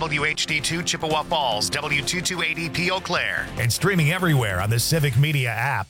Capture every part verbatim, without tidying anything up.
W H D two Chippewa Falls, W two two eight E P Eau Claire, and streaming everywhere on the Civic Media app.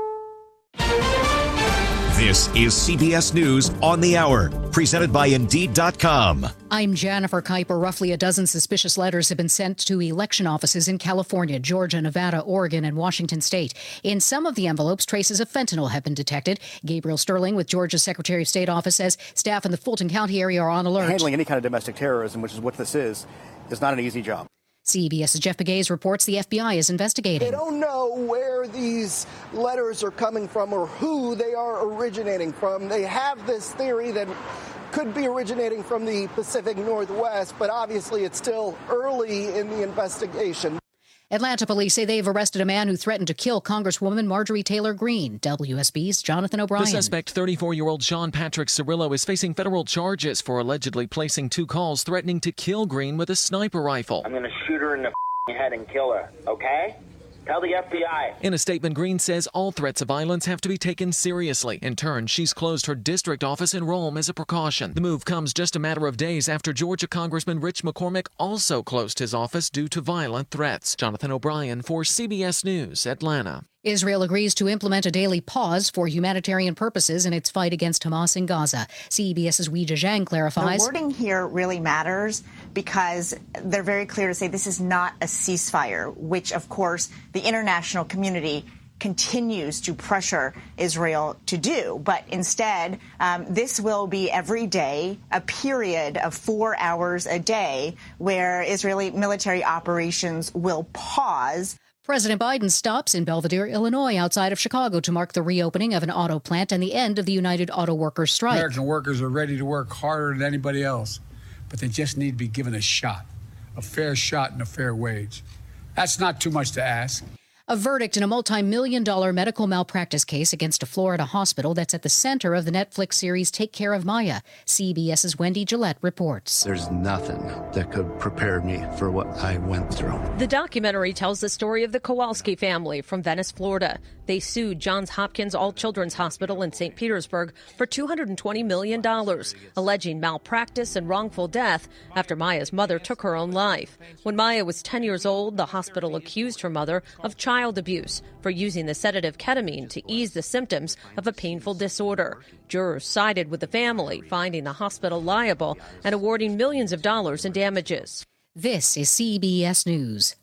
This is C B S News on the Hour, presented by Indeed dot com. I'm Jennifer Kuiper. Roughly a dozen suspicious letters have been sent to election offices in California, Georgia, Nevada, Oregon, and Washington state. In some of the envelopes, traces of fentanyl have been detected. Gabriel Sterling with Georgia's Secretary of State office says staff in the Fulton County area are on alert. Handling any kind of domestic terrorism, which is what this is, is not an easy job. CBS's Jeff Pegues reports the F B I is investigating. They don't know where these letters are coming from or who they are originating from. They have this theory that could be originating from the Pacific Northwest, but obviously it's still early in the investigation. Atlanta police say they've arrested a man who threatened to kill Congresswoman Marjorie Taylor Greene. W S B's Jonathan O'Brien. The suspect, thirty-four-year-old Sean Patrick Cirillo, is facing federal charges for allegedly placing two calls threatening to kill Greene with a sniper rifle. I'm going to shoot her in the head and kill her, okay? Tell the F B I. In a statement, Greene says all threats of violence have to be taken seriously. In turn, she's closed her district office in Rome as a precaution. The move comes just a matter of days after Georgia Congressman Rich McCormick also closed his office due to violent threats. Jonathan O'Brien for C B S News, Atlanta. Israel agrees to implement a daily pause for humanitarian purposes in its fight against Hamas in Gaza. CBS's Weijia Zhang clarifies. The wording here really matters because they're very clear to say this is not a ceasefire, which, of course, the international community continues to pressure Israel to do. But instead, um, this will be every day, a period of four hours a day where Israeli military operations will pause. President Biden stops in Belvidere, Illinois, outside of Chicago, to mark the reopening of an auto plant and the end of the United Auto Workers strike. American workers are ready to work harder than anybody else, but they just need to be given a shot, a fair shot and a fair wage. That's not too much to ask. A verdict in a multi-million dollar medical malpractice case against a Florida hospital that's at the center of the Netflix series Take Care of Maya. CBS's Wendy Gillette reports. There's nothing that could prepare me for what I went through. The documentary tells the story of the Kowalski family from Venice, Florida. They sued Johns Hopkins All Children's Hospital in Saint Petersburg for two hundred twenty million dollars, alleging malpractice and wrongful death after Maya's mother took her own life. When Maya was ten years old, the hospital accused her mother of child abuse for using the sedative ketamine to ease the symptoms of a painful disorder. Jurors sided with the family, finding the hospital liable and awarding millions of dollars in damages. This is C B S News.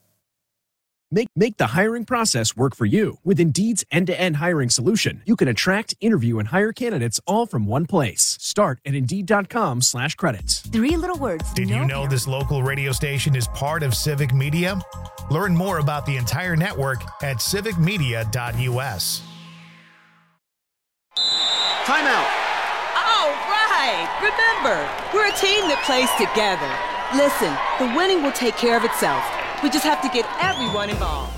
Make make the hiring process work for you. With Indeed's end-to-end hiring solution, you can attract, interview, and hire candidates all from one place. Start at Indeed.com slash credits. Three little words. Did you know this local radio station is part of Civic Media? Learn more about the entire network at civic media dot U S. Timeout. All right. Remember, we're a team that plays together. Listen, the winning will take care of itself. We just have to get everyone involved.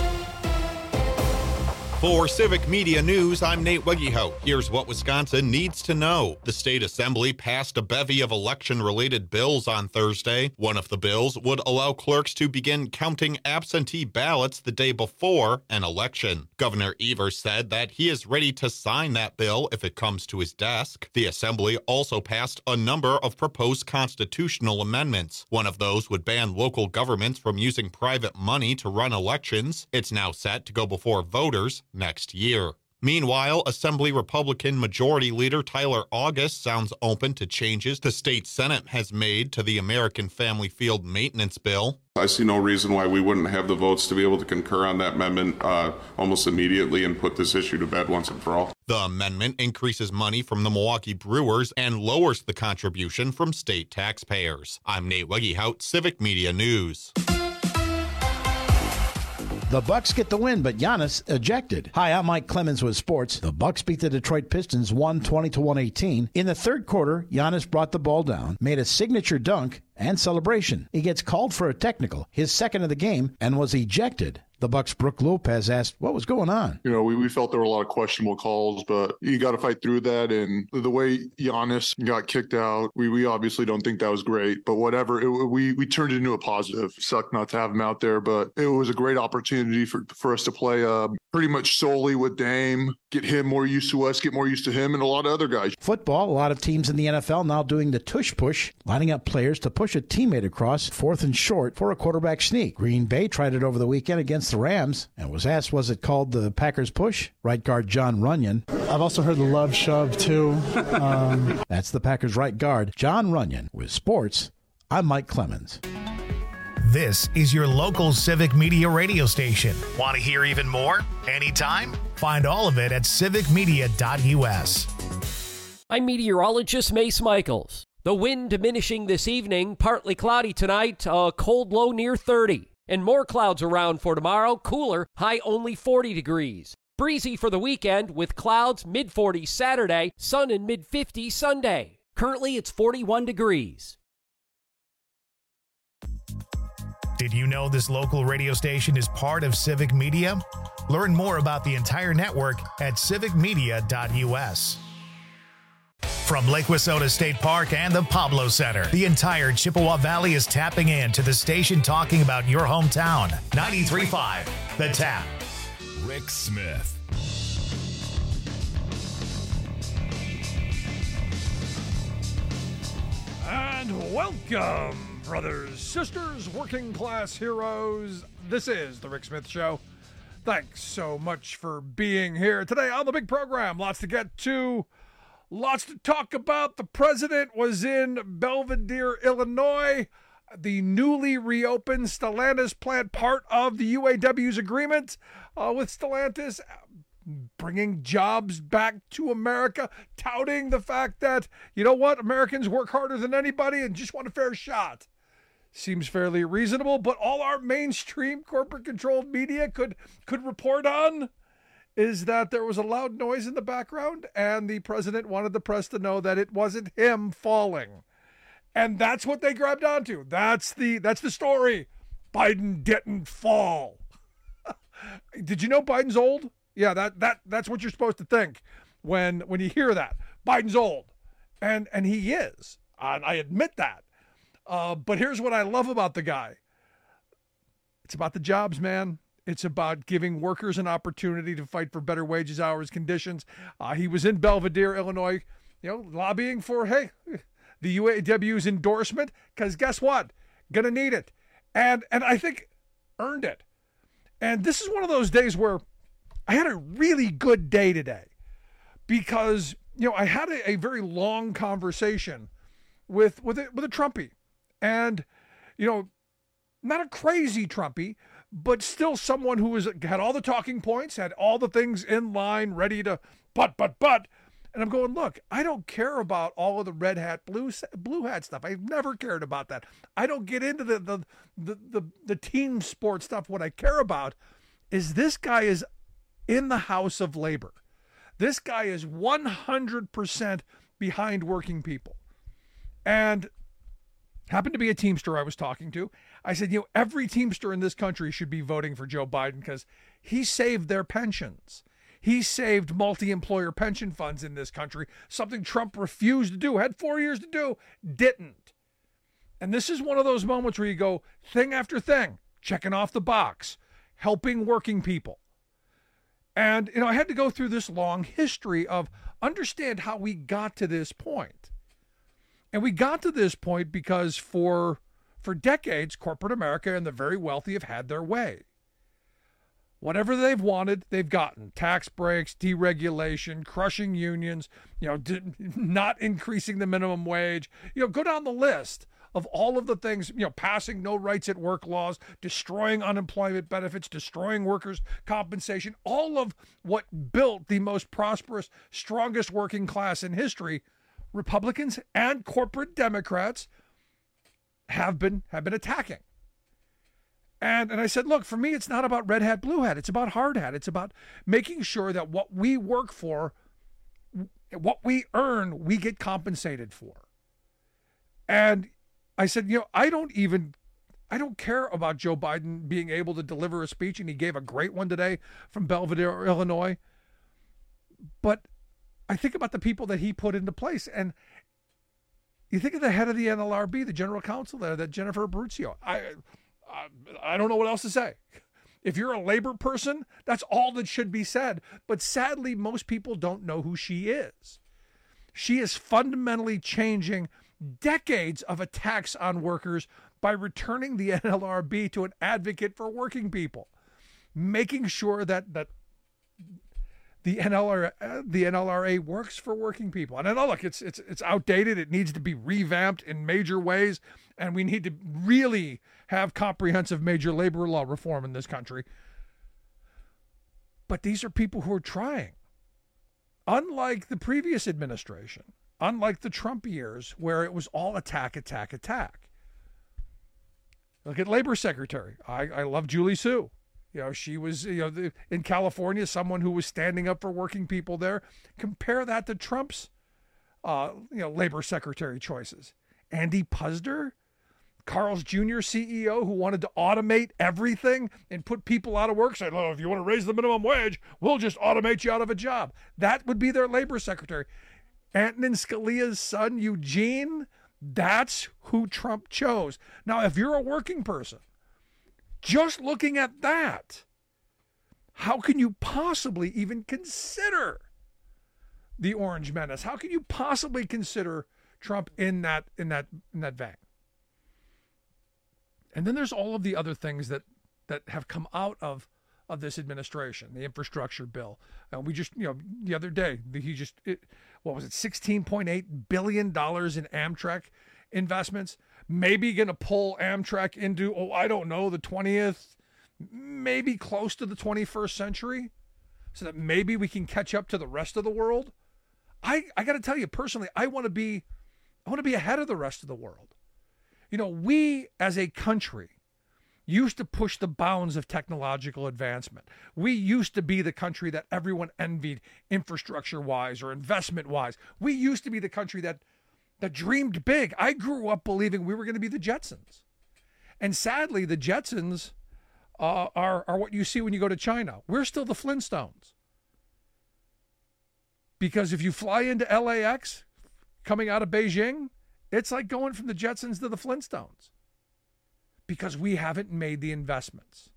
For Civic Media News, I'm Nate Wegehout. Here's what Wisconsin needs to know. The state assembly passed a bevy of election-related bills on Thursday. One of the bills would allow clerks to begin counting absentee ballots the day before an election. Governor Evers said that he is ready to sign that bill if it comes to his desk. The assembly also passed a number of proposed constitutional amendments. One of those would ban local governments from using private money to run elections. It's now set to go before voters next year. Meanwhile, Assembly Republican Majority Leader Tyler August sounds open to changes the state Senate has made to the American Family Field Maintenance Bill. I see no reason why we wouldn't have the votes to be able to concur on that amendment uh, almost immediately and put this issue to bed once and for all. The amendment increases money from the Milwaukee Brewers and lowers the contribution from state taxpayers. I'm Nate Wegehout, Civic Media News. The Bucks get the win, but Giannis ejected. Hi, I'm Mike Clemens with sports. The Bucks beat the Detroit Pistons one twenty to one eighteen. In the third quarter, Giannis brought the ball down, made a signature dunk and celebration. He gets called for a technical, his second of the game, and was ejected. The The Bucks' Brooke Lopez asked what was going on. You know, we, we felt there were a lot of questionable calls, but you got to fight through that. And the way Giannis got kicked out, we, we obviously don't think that was great, but whatever, it, we, we turned it into a positive. Sucked not to have him out there, but it was a great opportunity for, for us to play uh, pretty much solely with Dame, get him more used to us, get more used to him, and a lot of other guys. Football, a lot of teams in the N F L now doing the tush push, lining up players to push a teammate across fourth and short for a quarterback sneak. Green Bay tried it over the weekend against the Rams and was asked, was it called the Packers push? Right guard John Runyon. I've also heard the love shove, too. Um... That's the Packers right guard, John Runyon. With sports, I'm Mike Clemens. This is your local Civic Media radio station. Want to hear even more? Anytime? Find all of it at civic media dot u s. I'm meteorologist Mace Michaels. The wind diminishing this evening, partly cloudy tonight, a cold low near thirty. And more clouds around for tomorrow, cooler, high only forty degrees. Breezy for the weekend with clouds mid forties Saturday, sun in mid fifties Sunday. Currently it's forty-one degrees. Did you know this local radio station is part of Civic Media? Learn more about the entire network at civic media dot u s. From Lake Wissota State Park and the Pablo Center, the entire Chippewa Valley is tapping in to the station talking about your hometown. ninety-three point five, The Tap. Rick Smith. And welcome, brothers, sisters, working class heroes. This is The Rick Smith Show. Thanks so much for being here today on the big program. Lots to get to, lots to talk about. The president was in Belvidere, Illinois. The newly reopened Stellantis plant, part of the U A W's agreement uh, with Stellantis, bringing jobs back to America, touting the fact that, you know what, Americans work harder than anybody and just want a fair shot. Seems fairly reasonable, but all our mainstream corporate-controlled media could could report on is that there was a loud noise in the background, and the president wanted the press to know that it wasn't him falling. And that's what they grabbed onto. That's the that's the story. Biden didn't fall. Did you know Biden's old? Yeah, that that that's what you're supposed to think when when you hear that. Biden's old. And and he is. And I admit that. Uh, but here's what I love about the guy. It's about the jobs, man. It's about giving workers an opportunity to fight for better wages, hours, conditions. Uh, he was in Belvidere, Illinois, you know, lobbying for, hey, the U A W's endorsement, because guess what? Gonna need it. And and I think earned it. And this is one of those days where I had a really good day today because, you know, I had a, a very long conversation with with a, with a Trumpy. And, you know, not a crazy Trumpy, but still someone who was had all the talking points, had all the things in line, ready to but, but, but. And I'm going, look, I don't care about all of the red hat, blue blue hat stuff. I've never cared about that. I don't get into the the the the, the team sport stuff. What I care about is this guy is in the House of Labor. This guy is one hundred percent behind working people. And happened to be a Teamster I was talking to. I said, you know, every Teamster in this country should be voting for Joe Biden because he saved their pensions. He saved multi-employer pension funds in this country, something Trump refused to do, had four years to do, didn't. And this is one of those moments where you go thing after thing, checking off the box, helping working people. And, you know, I had to go through this long history of understand how we got to this point. And we got to this point because for, for decades, corporate America and the very wealthy have had their way. Whatever they've wanted, they've gotten. Tax breaks, deregulation, crushing unions, you know, not increasing the minimum wage. You know, go down the list of all of the things, you know, passing no rights at work laws, destroying unemployment benefits, destroying workers' compensation, all of what built the most prosperous, strongest working class in history. Republicans and corporate Democrats have been have been attacking. And and I said, look, for me, it's not about red hat, blue hat. It's about hard hat. It's about making sure that what we work for, what we earn, we get compensated for. And I said, you know, I don't even, I don't care about Joe Biden being able to deliver a speech, and he gave a great one today from Belvedere, Illinois. But I think about the people that he put into place, and you think of the head of the N L R B, the general counsel there, that Jennifer Abruzzo. I, I, I don't know what else to say. If you're a labor person, that's all that should be said. But sadly, most people don't know who she is. She is fundamentally changing decades of attacks on workers by returning the N L R B to an advocate for working people, making sure that that the N L R the N L R A works for working people. And I know, look, it's it's it's outdated. It needs to be revamped in major ways, and we need to really have comprehensive major labor law reform in this country. But these are people who are trying. Unlike the previous administration, unlike the Trump years, where it was all attack, attack, attack. Look at Labor Secretary. I, I love Julie Su. You know, she was, you know, the, in California, someone who was standing up for working people there. Compare that to Trump's, uh, you know, Labor Secretary choices. Andy Puzder, Carl's Junior C E O, who wanted to automate everything and put people out of work. Said, "Oh, if you want to raise the minimum wage, we'll just automate you out of a job." That would be their Labor Secretary. Antonin Scalia's son, Eugene, that's who Trump chose. Now, if you're a working person, just looking at that, how can you possibly even consider the Orange Menace? How can you possibly consider Trump in that in that in that vein? And then there's all of the other things that that have come out of of this administration, the infrastructure bill. And uh, we just, you know, the other day, he just, it, what was it, sixteen point eight billion dollars in Amtrak investments, maybe going to pull Amtrak into, oh, I don't know, the twentieth, maybe close to the twenty-first century, so that maybe we can catch up to the rest of the world. I, I got to tell you, personally, I want to be, I want to be ahead of the rest of the world. You know, we as a country used to push the bounds of technological advancement. We used to be the country that everyone envied infrastructure-wise or investment-wise. We used to be the country that that dreamed big. I grew up believing we were going to be the Jetsons. And sadly, the Jetsons uh, are, are what you see when you go to China. We're still the Flintstones. Because if you fly into L A X coming out of Beijing, it's like going from the Jetsons to the Flintstones. Because we haven't made the investments.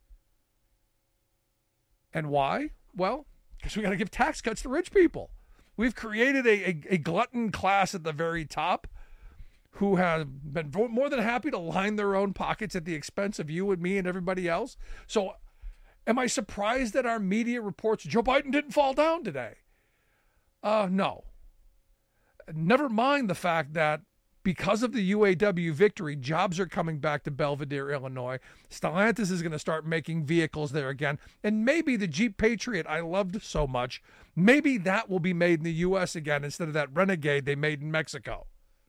And why? Well, because we got to give tax cuts to rich people. We've created a, a, a glutton class at the very top who have been more than happy to line their own pockets at the expense of you and me and everybody else. So am I surprised that our media reports Joe Biden didn't fall down today? Uh, no. Never mind the fact that because of the U A W victory, jobs are coming back to Belvedere, Illinois. Stellantis is going to start making vehicles there again. And maybe the Jeep Patriot I loved so much, maybe that will be made in the U S again instead of that Renegade they made in Mexico.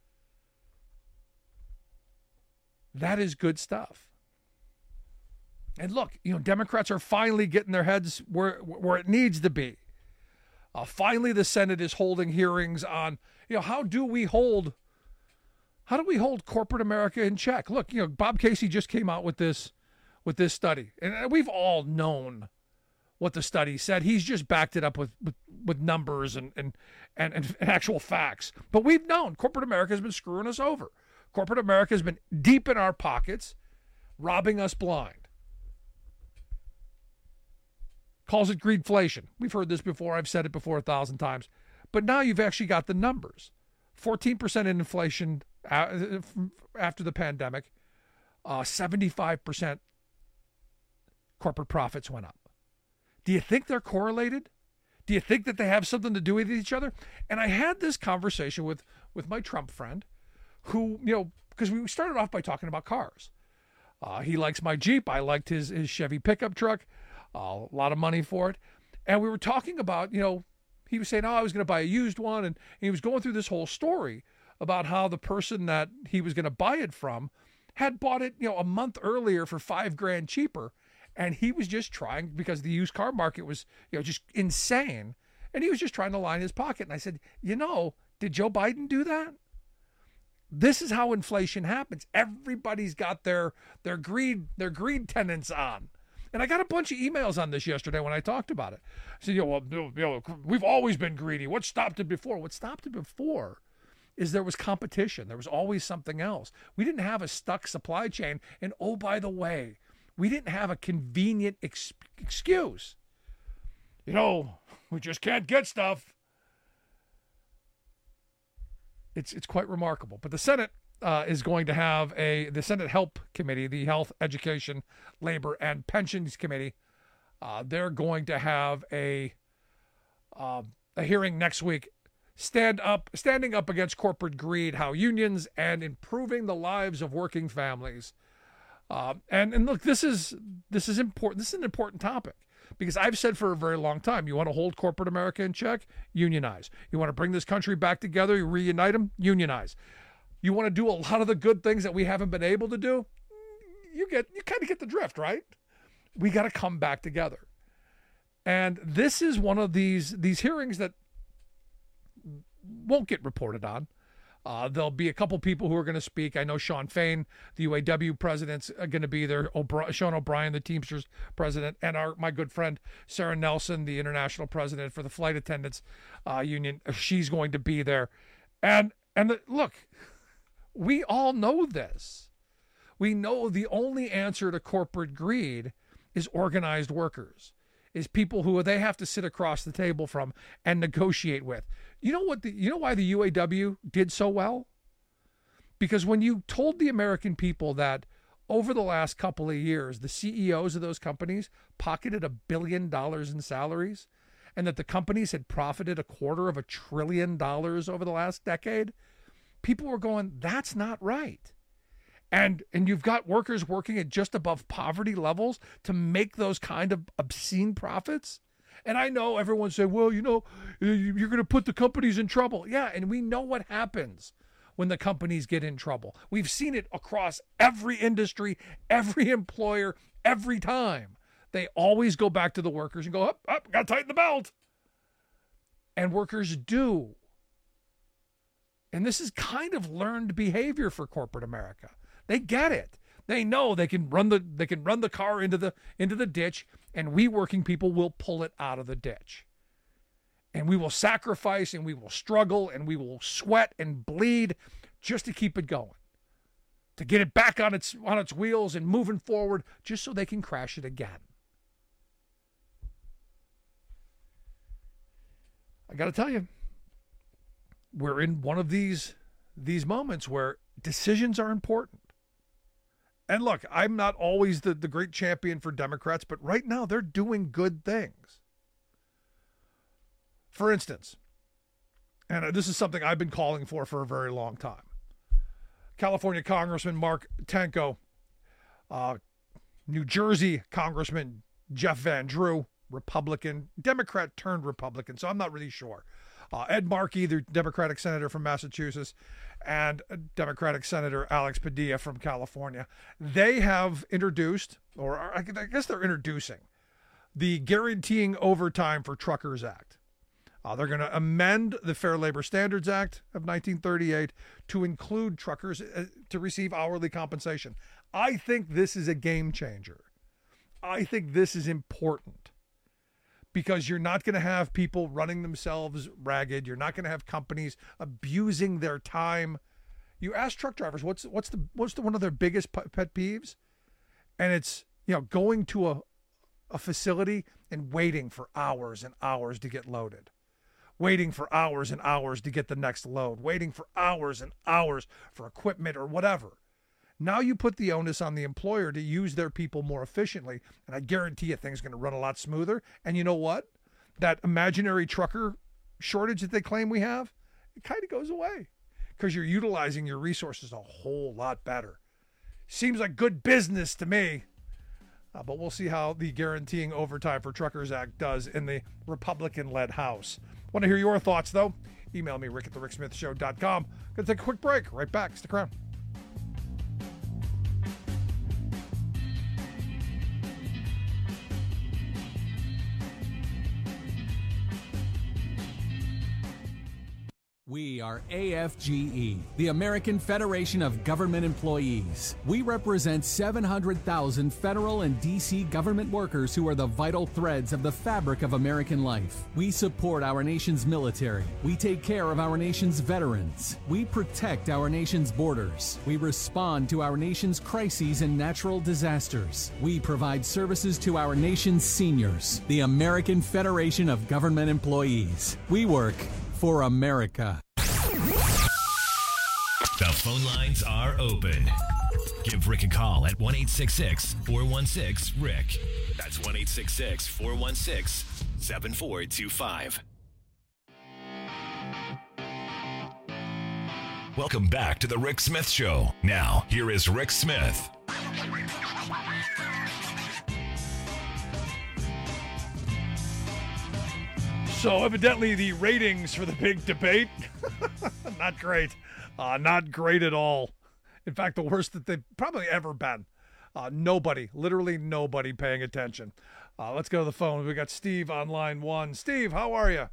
That is good stuff. And look, you know, Democrats are finally getting their heads where where it needs to be. Uh, finally, the Senate is holding hearings on, you know, how do we hold How do we hold corporate America in check? Look, you know, Bob Casey just came out with this with this study. And we've all known what the study said. He's just backed it up with with, with numbers and, and, and, and actual facts. But we've known corporate America has been screwing us over. Corporate America has been deep in our pockets, robbing us blind. Calls it greedflation. We've heard this before. I've said it before a thousand times. But now you've actually got the numbers. fourteen percent in inflation after the pandemic, uh, seventy-five percent corporate profits went up. Do you think they're correlated? Do you think that they have something to do with each other? And I had this conversation with, with my Trump friend who, you know, because we started off by talking about cars. Uh, he likes my Jeep. I liked his, his Chevy pickup truck, uh, a lot of money for it. And we were talking about, you know, he was saying, oh, I was going to buy a used one. And he was going through this whole story about how the person that he was going to buy it from had bought it, you know, a month earlier for five grand cheaper. And he was just trying, because the used car market was, you know, just insane. And he was just trying to line his pocket. And I said, you know, did Joe Biden do that? This is how inflation happens. Everybody's got their their greed their greed tenants on. And I got a bunch of emails on this yesterday when I talked about it. I said, you know, well, you know, we've always been greedy. What stopped it before? What stopped it before is there was competition. There was always something else. We didn't have a stuck supply chain. And oh, by the way, we didn't have a convenient ex- excuse. You know, we just can't get stuff. It's it's quite remarkable. But the Senate uh, is going to have a, the Senate Help Committee, the Health, Education, Labor, and Pensions Committee, uh, they're going to have a uh, a hearing next week, stand up, standing up against corporate greed, how unions and improving the lives of working families. Uh, and and look, this is this is important. This is an important topic. Because I've said for a very long time, you want to hold corporate America in check? Unionize. You want to bring this country back together? You reunite them? Unionize. You want to do a lot of the good things that we haven't been able to do? You get, you kind of get the drift, right? We got to come back together. And this is one of these, these hearings that won't get reported on. Uh, there'll be a couple people who are going to speak. I know Sean Fain, the U A W president's going to be there. O'Bri- Sean O'Brien, the Teamsters president, and our my good friend Sarah Nelson, the international president for the Flight Attendants uh, Union. She's going to be there. And and the, look, we all know this. We know the only answer to corporate greed is organized workers, is people who they have to sit across the table from and negotiate with. You know what? The, you know why the U A W did so well? Because when you told the American people that over the last couple of years, the C E Os of those companies pocketed a billion dollars in salaries, and that the companies had profited a quarter of a trillion dollars over the last decade, people were going, that's not right. And and you've got workers working at just above poverty levels to make those kind of obscene profits. And I know everyone said, well, you know, you're going to put the companies in trouble. Yeah, and we know what happens when the companies get in trouble. We've seen it across every industry, every employer, every time. They always go back to the workers and go, up, up, got to tighten the belt. And workers do. And this is kind of learned behavior for corporate America. They get it. They know they can run the they can run the car into the into the ditch, and we working people will pull it out of the ditch. And we will sacrifice, and we will struggle, and we will sweat and bleed just to keep it going, to get it back on its on its wheels and moving forward, just so they can crash it again. I got to tell you, we're in one of these these moments where decisions are important. And look, I'm not always the, the great champion for Democrats, but right now they're doing good things. For instance, and this is something I've been calling for for a very long time, California Congressman Mark Tanco, uh, New Jersey Congressman Jeff Van Drew, Republican, Democrat turned Republican, so I'm not really sure. Uh, Ed Markey, the Democratic senator from Massachusetts, and Democratic Senator Alex Padilla from California. They have introduced, or I guess they're introducing, the Guaranteeing Overtime for Truckers Act. Uh, they're going to amend the Fair Labor Standards Act of nineteen thirty-eight to include truckers uh, to receive hourly compensation. I think this is a game changer. I think this is important. Because you're not going to have people running themselves ragged. You're not going to have companies abusing their time. You ask truck drivers, what's what's the what's the, one of their biggest pet peeves? And it's, you know, going to a, a facility and waiting for hours and hours to get loaded. Waiting for hours and hours to get the next load. Waiting for hours and hours for equipment or whatever. Now you put the onus on the employer to use their people more efficiently, and I guarantee you things are going to run a lot smoother. And you know what? That imaginary trucker shortage that they claim we have, it kind of goes away because you're utilizing your resources a whole lot better. Seems like good business to me, uh, but we'll see how the Guaranteeing Overtime for Truckers Act does in the Republican-led House. Want to hear your thoughts, though? Email me, rick at the rick smith show dot com. Going to take a quick break. Right back. Stick around. We are A F G E, the American Federation of Government Employees. We represent seven hundred thousand federal and D C government workers who are the vital threads of the fabric of American life. We support our nation's military. We take care of our nation's veterans. We protect our nation's borders. We respond to our nation's crises and natural disasters. We provide services to our nation's seniors. The American Federation of Government Employees. We work for America. The phone lines are open. Give Rick a call at one eight six six, four one six, Rick. That's one eight six six, four one six, seven four two five. Welcome back to the Rick Smith Show. Now, here is Rick Smith. So evidently the ratings for the big debate, not great. Uh, not great at all. In fact, the worst that they've probably ever been. Uh, nobody, literally nobody paying attention. Uh, let's go to the phone. We got Steve on line one. Steve, how are you?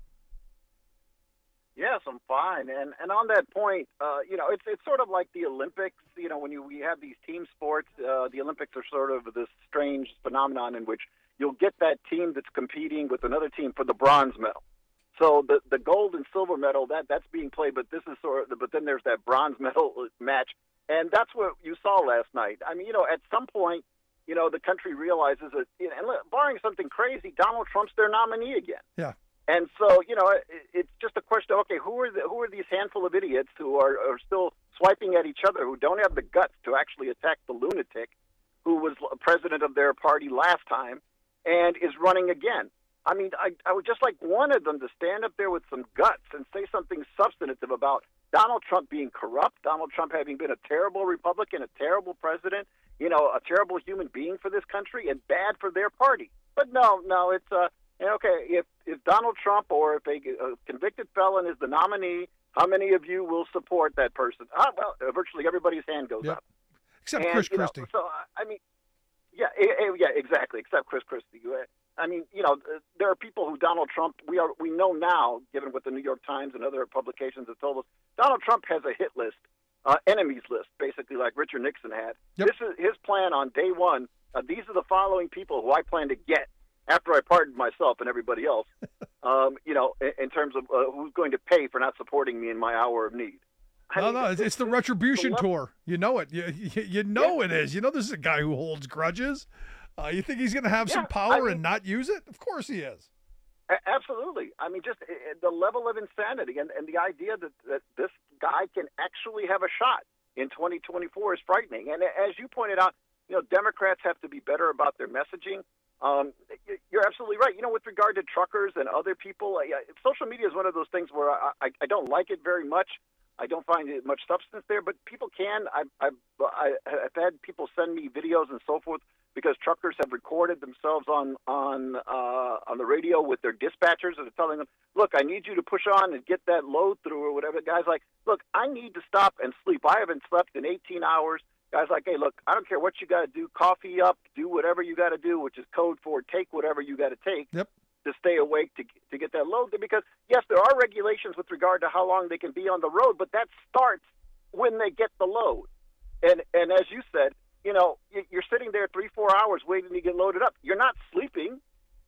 Yes, I'm fine. And and on that point, uh, you know, it's it's sort of like the Olympics. You know, when you we have these team sports, uh, the Olympics are sort of this strange phenomenon in which you'll get that team that's competing with another team for the bronze medal. So the the gold and silver medal, that that's being played, but this is sort of, but then there's that bronze medal match, and that's what you saw last night. I mean, you know, at some point, you know, the country realizes that, you know, and barring something crazy, Donald Trump's their nominee again. Yeah. And so, you know, it, it's just a question of, okay, who are the, who are these handful of idiots who are, are still swiping at each other, who don't have the guts to actually attack the lunatic who was president of their party last time and is running again? I mean, I, I would just like one of them to stand up there with some guts and say something substantive about Donald Trump being corrupt, Donald Trump having been a terrible Republican, a terrible president, you know, a terrible human being for this country and bad for their party. But no, no, it's, uh, okay, if, if Donald Trump or if a, a convicted felon is the nominee, how many of you will support that person? Ah, well, virtually everybody's hand goes yep. up. Except and, Chris you know, Christie. So, I mean, yeah, yeah, exactly, except Chris Christie. I mean, you know, there are people who Donald Trump, we are we know now, given what the New York Times and other publications have told us, Donald Trump has a hit list, uh, enemies list, basically like Richard Nixon had. Yep. This is his plan on day one. Uh, these are the following people who I plan to get after I pardon myself and everybody else, um, you know, in, in terms of uh, who's going to pay for not supporting me in my hour of need. I no, mean, no, it's, it's the retribution the tour. You know it. You, you, you know yeah. it is. You know this is a guy who holds grudges. Uh, you think he's going to have yeah, some power I mean, and not use it? Of course he is. Absolutely. I mean, just uh, the level of insanity and, and the idea that, that this guy can actually have a shot in twenty twenty-four is frightening. And as you pointed out, you know, Democrats have to be better about their messaging. Um, you're absolutely right. You know, with regard to truckers and other people, uh, social media is one of those things where I, I, I don't like it very much. I don't find it much substance there, but people can. I've, I've, I've had people send me videos and so forth because truckers have recorded themselves on on uh, on the radio with their dispatchers and are telling them, look, I need you to push on and get that load through or whatever. The guy's like, look, I need to stop and sleep. I haven't slept in eighteen hours. Guys like, hey, look, I don't care what you got to do. Coffee up, do whatever you got to do, which is code for take whatever you got to take. Yep. To stay awake to to get that load there, because yes, there are regulations with regard to how long they can be on the road, but that starts when they get the load. And and as you said, you know, you're sitting there three four hours waiting to get loaded up. You're not sleeping,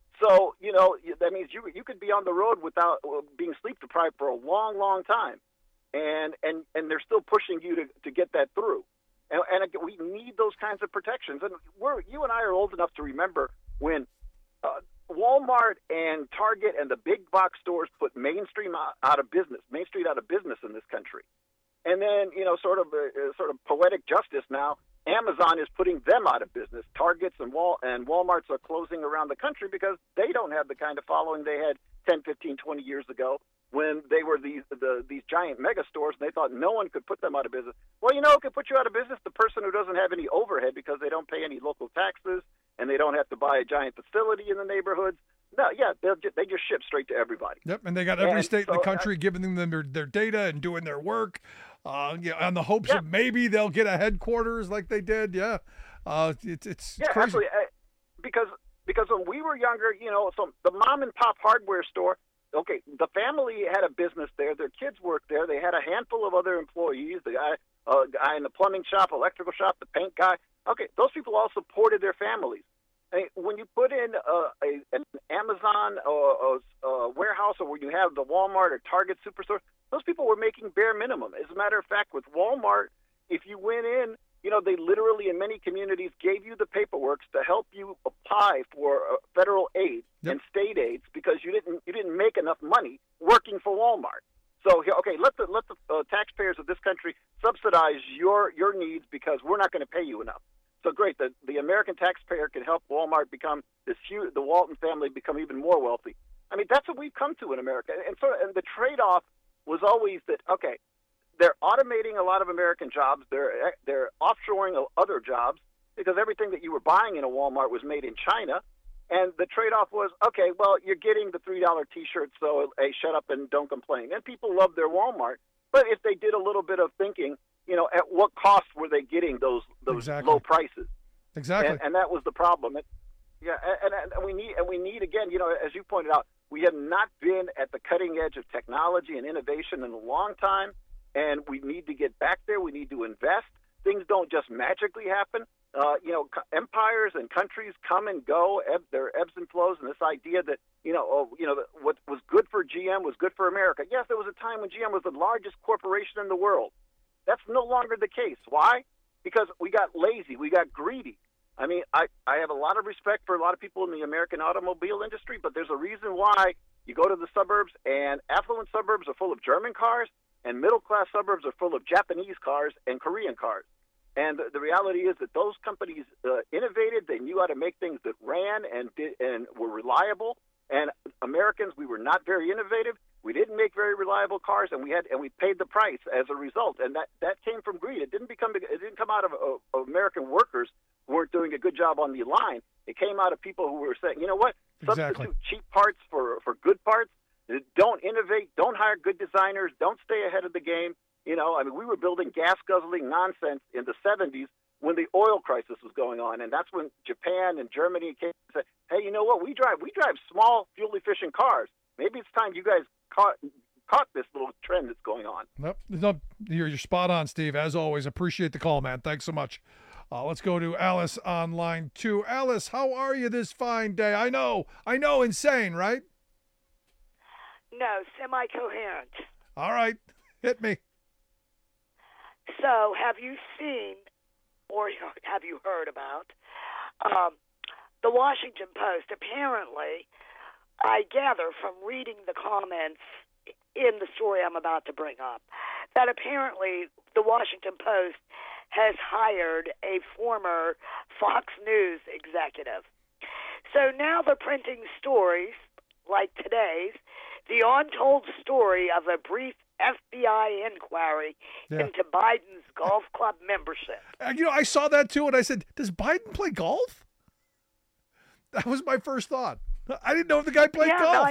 so you know that means you you could be on the road without being sleep deprived for a long long time, and and and they're still pushing you to to get that through. And, and again, we need those kinds of protections. And we're you and I are old enough to remember when. Uh, Walmart and Target and the big box stores put Mainstream out of business, Main Street out of business in this country. And then, you know, sort of uh, sort of poetic justice now, Amazon is putting them out of business. Targets and Wal and Walmarts are closing around the country because they don't have the kind of following they had ten, fifteen, twenty years ago when they were these the, these giant mega stores and they thought no one could put them out of business. Well, you know who could put you out of business? The person who doesn't have any overhead because they don't pay any local taxes and they don't have to buy a giant facility in the neighborhoods. No, yeah, just, they just ship straight to everybody. Yep, and they got every and state so, in the country uh, giving them their, their data and doing their work, uh, yeah, on the hopes yeah. of maybe they'll get a headquarters like they did. Yeah, uh, it's it's, yeah, it's crazy. Actually, uh, because because when we were younger, you know, so the mom and pop hardware store, okay, the family had a business there. Their kids worked there. They had a handful of other employees, the guy, uh, guy in the plumbing shop, electrical shop, the paint guy. Okay, those people all supported their families. I mean, when you put in uh, a, an Amazon or a, a warehouse, or when you have the Walmart or Target superstore, those people were making bare minimum. As a matter of fact, with Walmart, if you went in, you know, they literally in many communities gave you the paperwork to help you apply for uh, federal aid yep. and state aids because you didn't you didn't make enough money working for Walmart. So okay, let the let the uh, taxpayers of this country subsidize your your needs because we're not going to pay you enough. So great, the the American taxpayer can help Walmart become this huge, the Walton family become even more wealthy. I mean, that's what we've come to in America. And so, and the trade-off was always that okay, they're automating a lot of American jobs. They're they're offshoring other jobs because everything that you were buying in a Walmart was made in China. And the trade-off was, okay, well, you're getting the three dollar T-shirt, so hey, shut up and don't complain. And people love their Walmart. But if they did a little bit of thinking, you know, at what cost were they getting those those exactly. low prices? Exactly. And, and that was the problem. And, yeah, and, and we need and we need again, you know, as you pointed out, we have not been at the cutting edge of technology and innovation in a long time, and we need to get back there. We need to invest. Things don't just magically happen. Uh, you know, empires and countries come and go. Ebb, there are ebbs and flows, and this idea that you know, oh, you know, what was good for G M was good for America. Yes, there was a time when G M was the largest corporation in the world. That's no longer the case. Why? Because we got lazy. We got greedy. I mean, I, I have a lot of respect for a lot of people in the American automobile industry, but there's a reason why you go to the suburbs, and affluent suburbs are full of German cars, and middle-class suburbs are full of Japanese cars and Korean cars. And the, the reality is that those companies uh, innovated. They knew how to make things that ran and did, and were reliable. And Americans, we were not very innovative. We didn't make very reliable cars, and we had and we paid the price as a result. And that, that came from greed. It didn't become it didn't come out of, of, of American workers who weren't doing a good job on the line. It came out of people who were saying, you know what, exactly. substitute cheap parts for for good parts. Don't innovate. Don't hire good designers. Don't stay ahead of the game. You know, I mean, we were building gas-guzzling nonsense in the seventies when the oil crisis was going on, and that's when Japan and Germany came and said, hey, you know what, we drive we drive small, fuel-efficient cars. Maybe it's time you guys caught caught this little trend that's going on. Nope. No, you're, you're spot on, Steve. As always, appreciate the call, man. Thanks so much. Uh, let's go to Alice on line two. Alice, how are you this fine day? I know, I know, insane, right? No, semi-coherent. All right, hit me. So, have you seen, or have you heard about, um, the Washington Post? Apparently, I gather from reading the comments in the story I'm about to bring up, that apparently the Washington Post has hired a former Fox News executive. So now they're printing stories like today's, the untold story of a brief F B I inquiry yeah. into Biden's golf club membership. Uh, you know, I saw that too, and I said, does Biden play golf? That was my first thought. I didn't know if the guy played yeah, golf. No, I,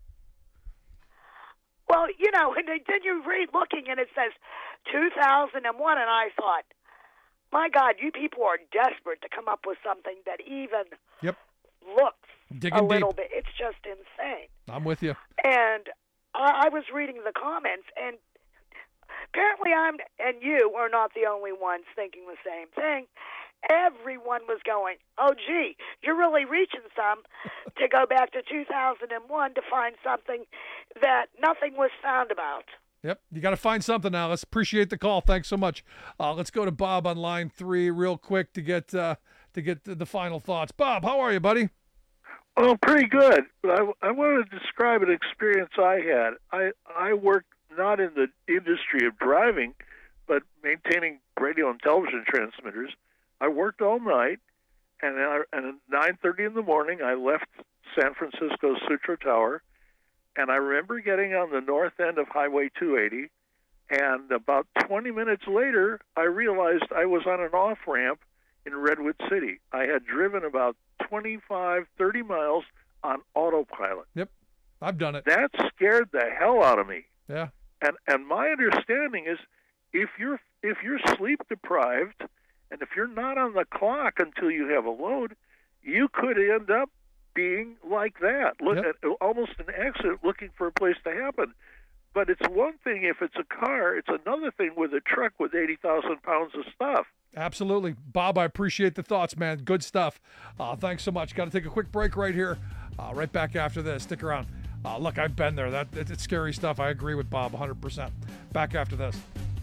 well, you know, and then you read looking, and it says two thousand one, and I thought, my God, you people are desperate to come up with something that even yep. looks Digging a little deep. bit. It's just insane. I'm with you. And I, I was reading the comments, and apparently I'm and you are not the only ones thinking the same thing. Everyone was going, oh, gee, you're really reaching some to go back to two thousand one to find something that nothing was found about. Yep, you got to find something, Alice. Appreciate the call. Thanks so much. Uh, let's go to Bob on line three real quick to get uh, to get the, the final thoughts. Bob, how are you, buddy? Oh, pretty good. But I, I want to describe an experience I had. I, I worked not in the industry of driving, but maintaining radio and television transmitters. I worked all night, and, I, and at nine thirty in the morning, I left San Francisco's Sutro Tower, and I remember getting on the north end of Highway two eighty, and about twenty minutes later, I realized I was on an off-ramp in Redwood City. I had driven about twenty-five, thirty miles on autopilot. Yep, I've done it. That scared the hell out of me. Yeah. And and my understanding is if you're if you're sleep deprived and if you're not on the clock until you have a load, you could end up being like that. Look Yep. at almost an accident, looking for a place to happen. But it's one thing if it's a car. It's another thing with a truck with eighty thousand pounds of stuff. Absolutely. Bob, I appreciate the thoughts, man. Good stuff. Uh, thanks so much. Got to take a quick break right here. Uh, right back after this. Stick around. Uh, look, I've been there. That it's scary stuff. I agree with Bob one hundred percent. Back after this.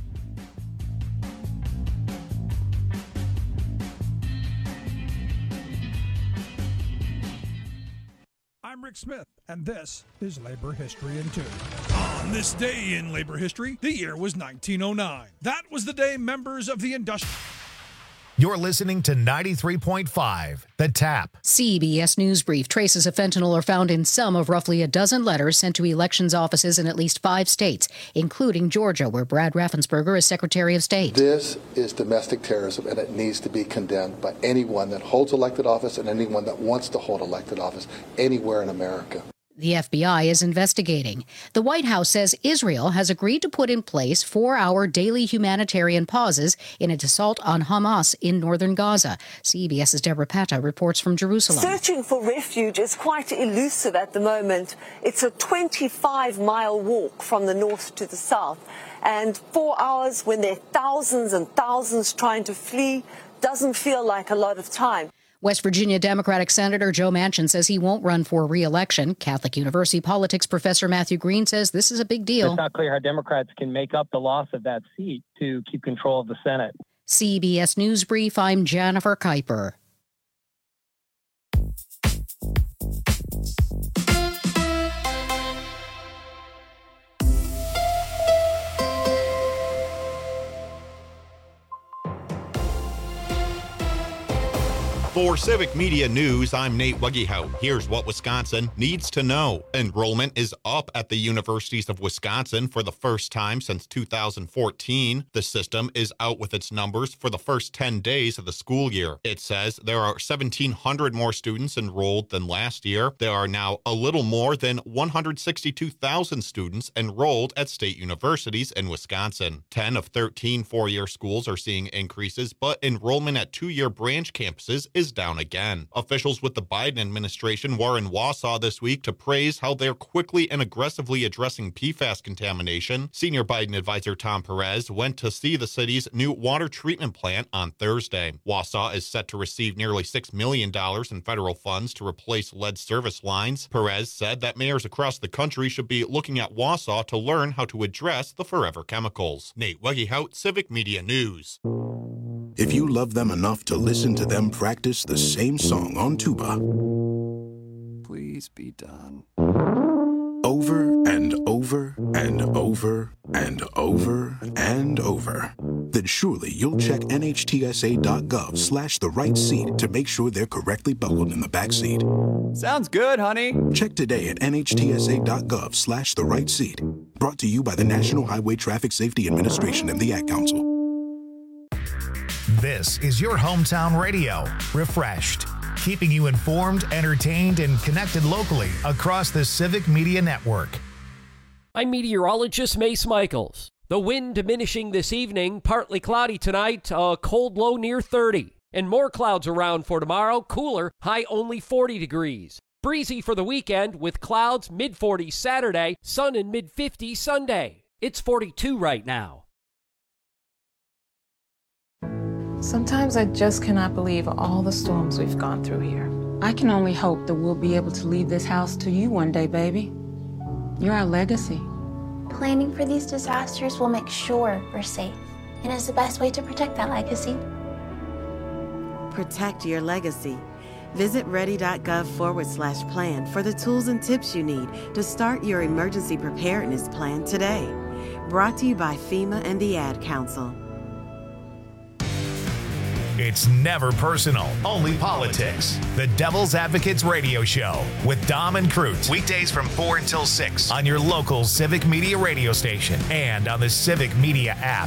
I'm Rick Smith, and this is Labor History in Two. On this day in labor history, the year was nineteen oh nine. That was the day members of the industrial... You're listening to ninety-three point five, The Tap. C B S News Brief. Traces of fentanyl are found in some of roughly a dozen letters sent to elections offices in at least five states, including Georgia, where Brad Raffensperger is Secretary of State. This is domestic terrorism, and it needs to be condemned by anyone that holds elected office and anyone that wants to hold elected office anywhere in America. The F B I is investigating. The White House says Israel has agreed to put in place four-hour daily humanitarian pauses in its assault on Hamas in northern Gaza. CBS's Deborah Patta reports from Jerusalem. Searching for refuge is quite elusive at the moment. It's a twenty-five mile walk from the north to the south. And four hours when there are thousands and thousands trying to flee doesn't feel like a lot of time. West Virginia Democratic Senator Joe Manchin says he won't run for re-election. Catholic University politics professor Matthew Green says this is a big deal. It's not clear how Democrats can make up the loss of that seat to keep control of the Senate. C B S News Brief, I'm Jennifer Kuiper. For Civic Media News, I'm Nate Weggehout. Here's what Wisconsin needs to know. Enrollment is up at the universities of Wisconsin for the first time since two thousand fourteen. The system is out with its numbers for the first ten days of the school year. It says there are seventeen hundred more students enrolled than last year. There are now a little more than one hundred sixty-two thousand students enrolled at state universities in Wisconsin. ten of thirteen four-year schools are seeing increases, but enrollment at two-year branch campuses is down again. Officials with the Biden administration were in Wausau this week to praise how they're quickly and aggressively addressing P FAS contamination. Senior Biden advisor Tom Perez went to see the city's new water treatment plant on Thursday. Wausau is set to receive nearly six million dollars in federal funds to replace lead service lines. Perez said that mayors across the country should be looking at Wausau to learn how to address the forever chemicals. Nate Weggehout, Civic Media News. If you love them enough to listen to them practice the same song on tuba, please be done. Over and over and over and over and over, then surely you'll check nhtsa.gov slash the right seat to make sure they're correctly buckled in the back seat. Sounds good, honey. Check today at nhtsa.gov slash the right seat. Brought to you by the National Highway Traffic Safety Administration and the Ad Council. This is your hometown radio, Refreshed, keeping you informed, entertained, and connected locally across the Civic Media Network. I'm meteorologist Mace Michaels. The wind diminishing this evening, partly cloudy tonight, a cold low near thirty. And more clouds around for tomorrow, cooler, high only forty degrees. Breezy for the weekend with clouds mid forties Saturday, sun in mid fifties Sunday. It's forty-two right now. Sometimes I just cannot believe all the storms we've gone through here. I can only hope that we'll be able to leave this house to you one day, baby. You're our legacy. Planning for these disasters will make sure we're safe, and is the best way to protect that legacy. Protect your legacy. Visit ready.gov forward slash plan for the tools and tips you need to start your emergency preparedness plan today. Brought to you by FEMA and the Ad Council. It's never personal, only politics. The Devil's Advocates Radio Show with Dom and Crute. Weekdays from four until six on your local Civic Media radio station and on the Civic Media app.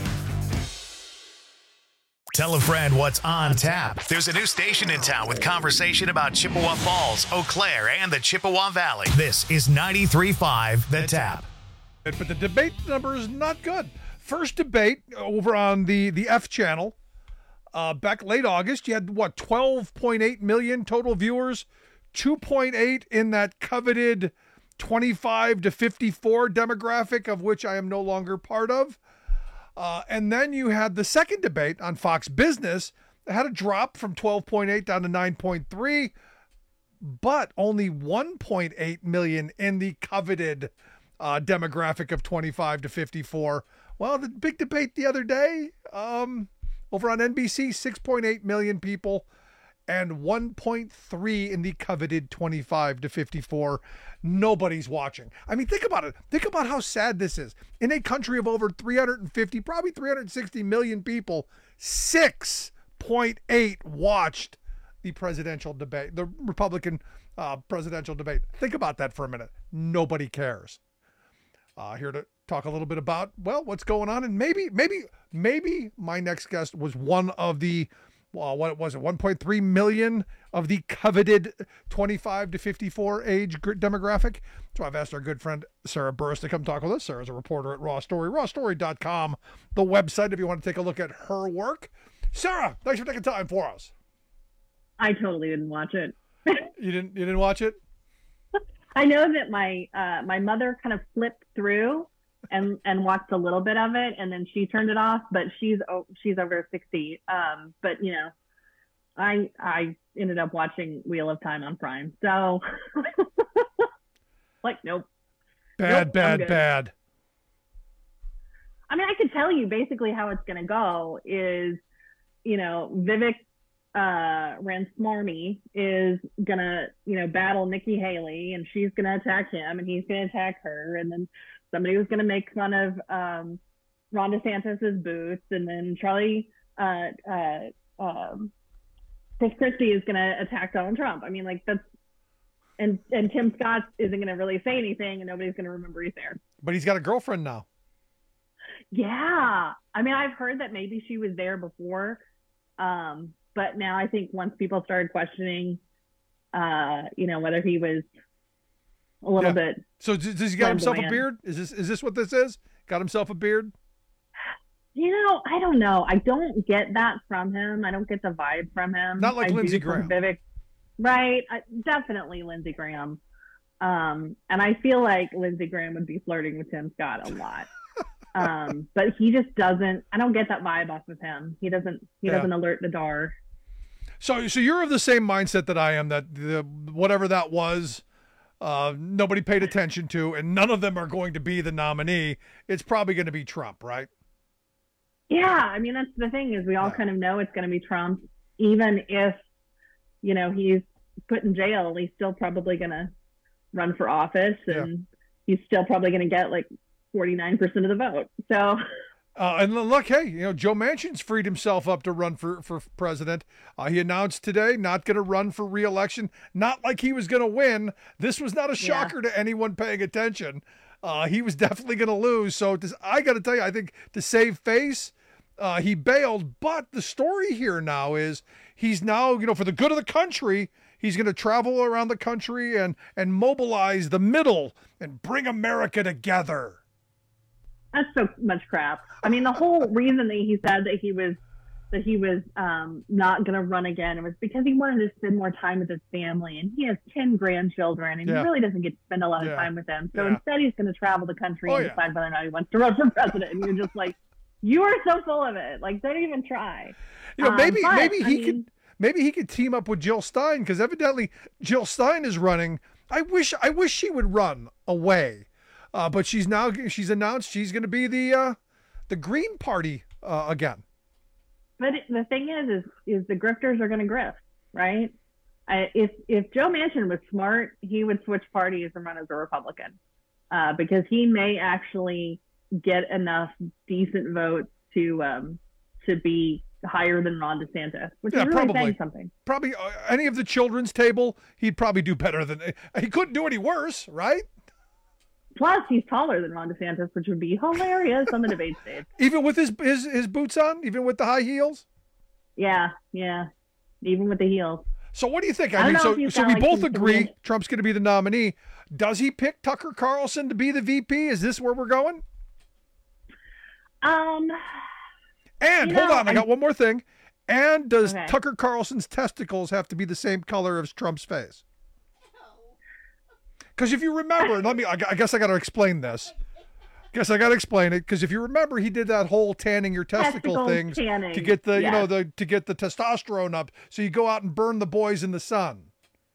Tell a friend what's on tap. There's a new station in town with conversation about Chippewa Falls, Eau Claire, and the Chippewa Valley. This is ninety-three point five The Tap. But the debate number is not good. First debate over on the, the F channel. Uh, back late August, you had, what, twelve point eight million total viewers, two point eight in that coveted twenty-five to fifty-four demographic, of which I am no longer part of. Uh, and then you had the second debate on Fox Business. It had a drop from twelve point eight down to nine point three, but only one point eight million in the coveted uh, demographic of twenty-five to fifty-four. Well, the big debate the other day um, over on N B C, six point eight million people and one point three in the coveted twenty-five to fifty-four. Nobody's watching. I mean, think about it. Think about how sad this is. In a country of over three hundred fifty, probably three hundred sixty million people, six point eight watched the presidential debate, the Republican uh, presidential debate. Think about that for a minute. Nobody cares. Uh, here to talk a little bit about, well, what's going on. And maybe, maybe, maybe my next guest was one of the, well, what was it, one point three million of the coveted twenty-five to fifty-four age demographic. So I've asked our good friend Sarah Burris to come talk with us. Sarah's a reporter at Raw Story, raw story dot com, the website if you want to take a look at her work. Sarah, thanks for taking time for us. I totally didn't watch it. You didn't, you didn't watch it? I know that my uh, my mother kind of flipped through and and watched a little bit of it, and then she turned it off. But she's oh, she's over sixty. Um, but you know, I I ended up watching Wheel of Time on Prime. So, like, nope. Bad, nope, bad, bad. I mean, I could tell you basically how it's going to go is, you know, Vivek uh, Ramaswamy is going to, you know, battle Nikki Haley, and she's going to attack him, and he's going to attack her, and then somebody was going to make fun of um, Ron DeSantis's boots, and then Charlie, uh, uh, um, Chris Christie is going to attack Donald Trump. I mean, like, that's, and and Tim Scott isn't going to really say anything, and nobody's going to remember he's there. But he's got a girlfriend now. Yeah. I mean, I've heard that maybe she was there before, um, but now I think once people started questioning, uh, you know, whether he was a little Yeah. bit. So does does he got himself a flamboyant. beard? Is this is this what this is? Got himself a beard? You know, I don't know. I don't get that from him. I don't get the vibe from him. Not like I Lindsey do from Graham. Vivek. Right. I, definitely Lindsey Graham. Um, and I feel like Lindsey Graham would be flirting with Tim Scott a lot. um, but he just doesn't, I don't get that vibe off of him. He doesn't, he Yeah. doesn't alert the dar. So so you're of the same mindset that I am, that the whatever that was, uh, nobody paid attention to, and none of them are going to be the nominee. It's probably going to be Trump, right? Yeah. I mean, that's the thing is we all kind of know it's going to be Trump, even if, you know, he's put in jail, he's still probably going to run for office, and he's still probably going to get like forty-nine percent of the vote. So, Uh, and look, hey, you know, Joe Manchin's freed himself up to run for, for president. Uh, he announced today not going to run for re-election. Not like he was going to win. This was not a shocker to anyone paying attention. Uh, he was definitely going to lose. So this, I got to tell you, I think to save face, uh, he bailed. But the story here now is he's now, you know, for the good of the country, he's going to travel around the country and, and mobilize the middle and bring America together. that's so much crap. I mean, the whole reason that he said that he was that he was um, not going to run again was because he wanted to spend more time with his family, and he has ten grandchildren, and Yeah. he really doesn't get to spend a lot Yeah. of time with them. So Yeah. instead, he's going to travel the country Oh, and yeah. decide whether or not he wants to run for president. And you're just like, you are so full of it. Like, don't even try. You know, Um, maybe but, maybe I he mean, could maybe he could team up with Jill Stein, because evidently Jill Stein is running. I wish I wish she would run away, uh, but she's now she's announced she's going to be the uh, the Green Party uh, again. But it- the thing is, is, is the grifters are going to grift, right? I, if if Joe Manchin was smart, he would switch parties and run as a Republican, uh, because he may actually get enough decent votes to um, to be higher than Ron DeSantis, which Yeah, is really probably. saying something. Probably uh, any of the children's table, he'd probably do better than he couldn't do any worse, right? Plus, he's taller than Ron DeSantis, which would be hilarious on the debate stage. Even with his his his boots on, even with the high heels. Yeah, yeah, even with the heels. So what do you think? I I, don't mean, know so if he's so got, we like, both some agree weird- Trump's going to be the nominee. Does he pick Tucker Carlson to be the V P? Is this where we're going? Um, And you hold know, on, I got I- one more thing. And does Okay. Tucker Carlson's testicles have to be the same color as Trump's face? Because if you remember, let me, I guess I got to explain this. Guess I got to explain it because if you remember, he did that whole tanning your testicle Testicle things tanning, to get the, you know, yes. the to get the testosterone up, so you go out and burn the boys in the sun.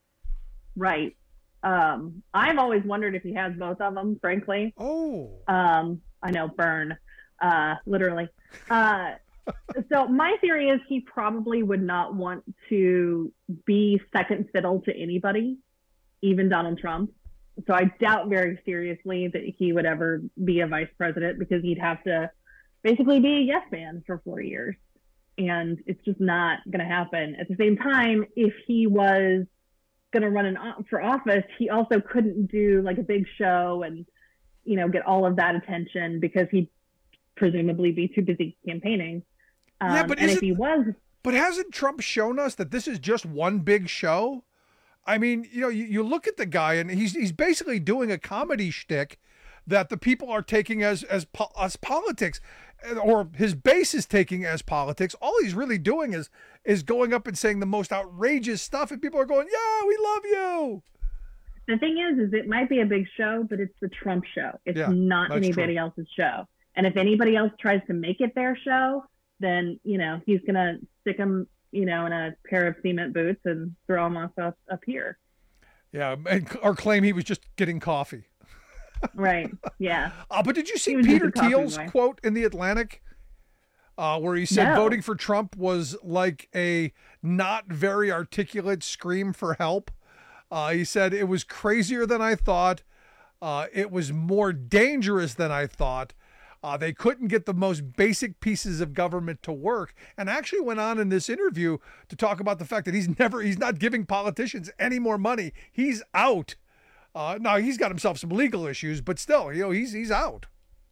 Right. Um, I've always wondered if he has both of them, frankly. Oh. Um, I know, burn, uh, literally. Uh, so my theory is he probably would not want to be second fiddle to anybody, even Donald Trump. So I doubt very seriously that he would ever be a vice president because he'd have to basically be a yes man for four years. And it's just not going to happen. At the same time, if he was going to run an, for office, he also couldn't do like a big show and, you know, get all of that attention because he'd presumably be too busy campaigning. Um, yeah, but and if isn't- he was, But hasn't Trump shown us that this is just one big show? I mean, you know, you, you look at the guy and he's he's basically doing a comedy shtick that the people are taking as as po- as politics, or his base is taking as politics. All he's really doing is is going up and saying the most outrageous stuff, and people are going, "Yeah, we love you." the thing is, is it might be a big show, but it's the Trump show. It's Yeah, not that's anybody true. else's show. And if anybody else tries to make it their show, then, you know, he's going to stick them, you know, in a pair of cement boots and throw them off up, up here. Yeah, and, or claim he was just getting coffee. Right. Yeah. Uh, but did you see He was Peter just a coffee Thiel's boy. quote in The Atlantic? Uh, where he said No. voting for Trump was like a not very articulate scream for help. Uh, he said it was crazier than I thought. Uh, it was more dangerous than I thought. Uh, they couldn't get the most basic pieces of government to work, and actually went on in this interview to talk about the fact that he's never, he's not giving politicians any more money. He's out. Uh, now he's got himself some legal issues, but still, you know, he's he's out.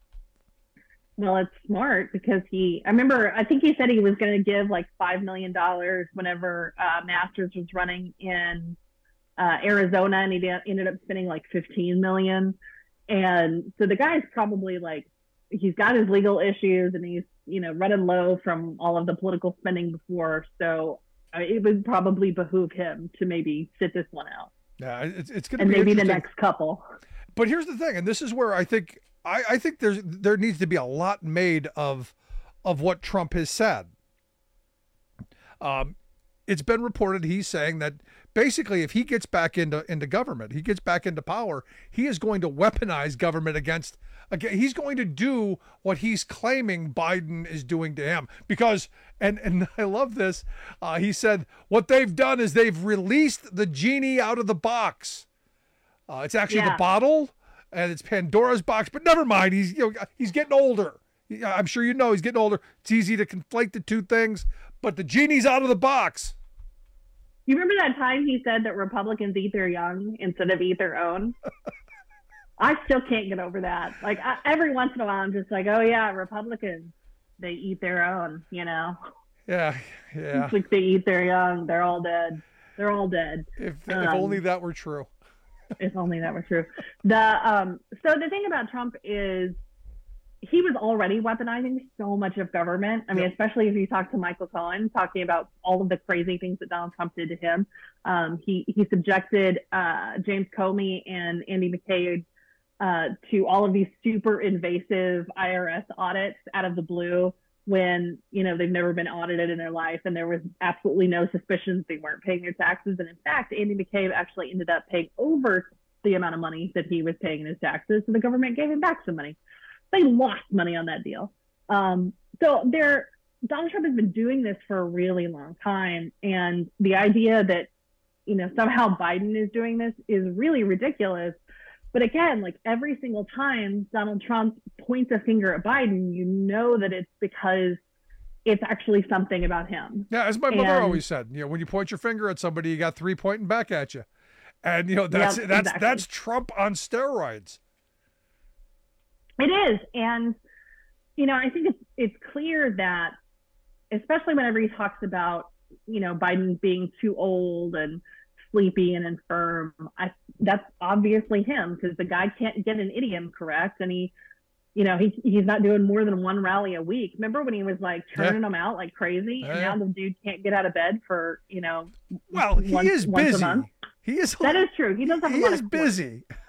Well, it's smart because he, I remember, I think he said he was going to give like five million dollars whenever uh, Masters was running in uh, Arizona, and he de- ended up spending like fifteen million. And so the guy's probably like, he's got his legal issues and he's, you know, running low from all of the political spending before. So uh, it would probably behoove him to maybe sit this one out. Yeah, it's it's going to And be maybe the interesting. next couple. But here's the thing, and this is where I think I, I think there's there needs to be a lot made of of what Trump has said. Um, it's been reported he's saying that basically if he gets back into into government, he gets back into power, he is going to weaponize government against again. He's going to do what he's claiming Biden is doing to him. Because and and I love this. Uh, he said what they've done is they've released the genie out of the box. Uh, it's actually Yeah. the bottle, and it's Pandora's box. But never mind. He's you know he's getting older. He- I'm sure you know he's getting older. It's easy to conflate the two things. But the genie's out of the box. You remember that time he said that Republicans eat their young instead of eat their own? I still can't get over that. Like I, every once in a while, I'm just like, oh yeah, Republicans, they eat their own. You know, Yeah, yeah. it's like they eat their young. They're all dead. They're all dead. If if Um, only that were true. If only that were true. The um. So the thing about Trump is he was already weaponizing so much of government. I mean, Yep. especially if you talk to Michael Cohen, talking about all of the crazy things that Donald Trump did to him. Um, he he subjected uh, James Comey and Andy McCabe uh, to all of these super invasive I R S audits out of the blue when, you know, they've never been audited in their life and there was absolutely no suspicions they weren't paying their taxes. And in fact, Andy McCabe actually ended up paying over the amount of money that he was paying in his taxes. So the government gave him back some money. They lost money on that deal. Um, so there, Donald Trump has been doing this for a really long time. And the idea that, you know, somehow Biden is doing this is really ridiculous. But again, like every single time Donald Trump points a finger at Biden, you know that it's because it's actually something about him. Yeah, as my mother And- always said, you know, when you point your finger at somebody, you got three pointing back at you, and you know that's Yep, that's exactly. that's Trump on steroids. It is. And, you know, I think it's, it's clear that, especially whenever he talks about, you know, Biden being too old and sleepy and infirm, I, that's obviously him because the guy can't get an idiom correct. And he, you know, he he's not doing more than one rally a week. Remember when he was like turning them out like crazy? Yeah. And now the dude can't get out of bed for, you know, Well, he once, is once a busy. month. He is. That is true. He does have He a lot is of busy.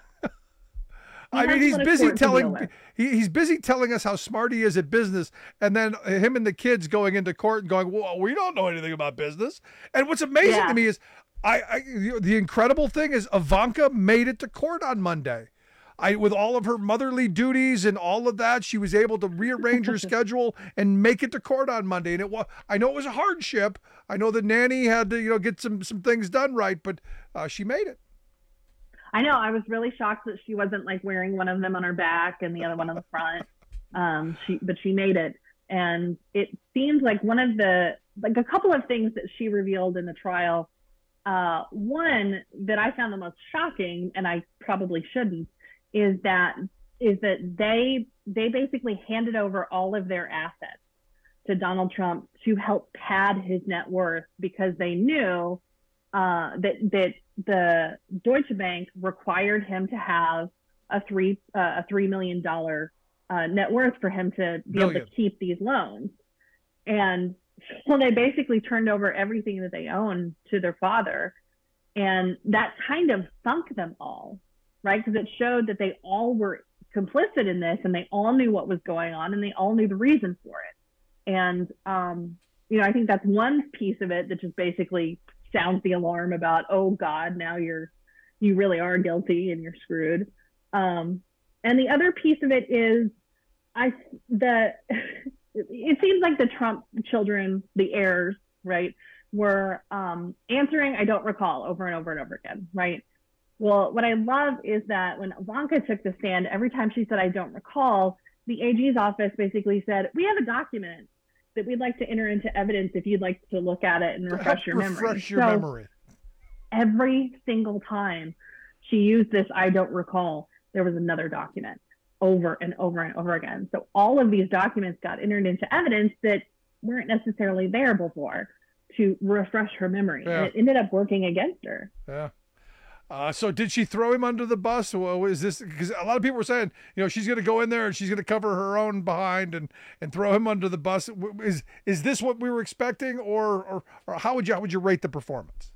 I mean, he's busy telling he, he's busy telling us how smart he is at business, and then him and the kids going into court and going, "Well, we don't know anything about business." And what's amazing yeah. to me is, I, I the incredible thing is Ivanka made it to court on Monday. I, with all of her motherly duties and all of that, she was able to rearrange her schedule and make it to court on Monday. And it was, I know it was a hardship. I know the nanny had to, you know, get some some things done right, but uh, she made it. I know. I was really shocked that she wasn't like wearing one of them on her back and the other one on the front. Um, she, but she made it, and it seems like one of the like a couple of things that she revealed in the trial. Uh, one that I found the most shocking, and I probably shouldn't, is that is that they they basically handed over all of their assets to Donald Trump to help pad his net worth because they knew uh, that that the Deutsche Bank required him to have a three uh, a three million dollar uh, net worth for him to be Million. able to keep these loans, and so they basically turned over everything that they owned to their father, and that kind of sunk them all. Right, because it showed that they all were complicit in this, and they all knew what was going on, and they all knew the reason for it. And um, you know, I think that's one piece of it that just basically sounds the alarm about, oh God, now you're you really are guilty and you're screwed. Um, and the other piece of it is, I the it seems like the Trump children, the heirs, right, were um, answering "I don't recall" over and over and over again, right. Well, what I love is that when Ivanka took the stand, every time she said, "I don't recall," the A G's office basically said, "We have a document that we'd like to enter into evidence if you'd like to look at it and refresh your memory." Refresh your so memory. Every single time she used this, "I don't recall," there was another document over and over and over again. So all of these documents got entered into evidence that weren't necessarily there before to refresh her memory. Yeah. And it ended up working against her. Yeah. Uh, so did she throw him under the bus? Well, is this because a lot of people were saying, you know, she's going to go in there and she's going to cover her own behind and, and throw him under the bus. Is is this what we were expecting, or or, or how would you how would you rate the performance?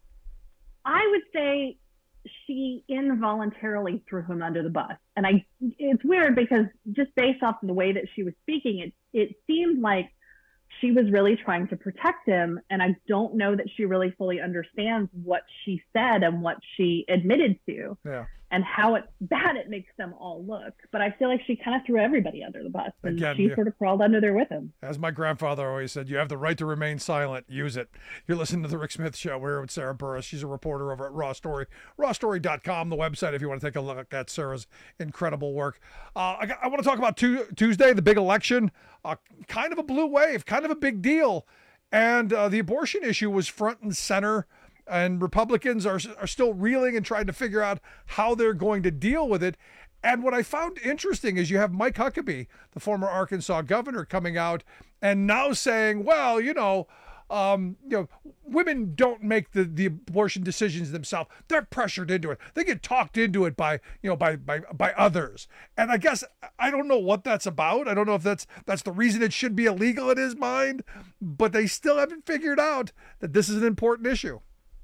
I would say she involuntarily threw him under the bus, and I it's weird because just based off of the way that she was speaking, it it seemed like she was really trying to protect him, and I don't know that she really fully understands what she said and what she admitted to, yeah. and how it, bad it makes them all look. But I feel like she kind of threw everybody under the bus, and Again, she yeah. sort of crawled under there with him. As my grandfather always said, you have the right to remain silent. Use it. You're listening to The Rick Smith Show. We're here with Sarah Burris. She's a reporter over at Raw Story. raw story dot com, the website, if you want to take a look at Sarah's incredible work. Uh, I, I want to talk about tu- Tuesday, the big election. Uh, kind of a blue wave, kind of a big deal. And uh, the abortion issue was front and center, and Republicans are, are still reeling and trying to figure out how they're going to deal with it. And what I found interesting is you have Mike Huckabee, the former Arkansas governor, coming out and now saying, well, you know, um, you know, women don't make the, the abortion decisions themselves. They're pressured into it. They get talked into it by, you know, by, by, by others. And I guess, I don't know what that's about. I don't know if that's, that's the reason it should be illegal in his mind, but they still haven't figured out that this is an important issue.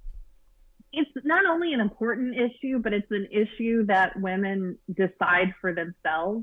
It's not only an important issue, but it's an issue that women decide for themselves.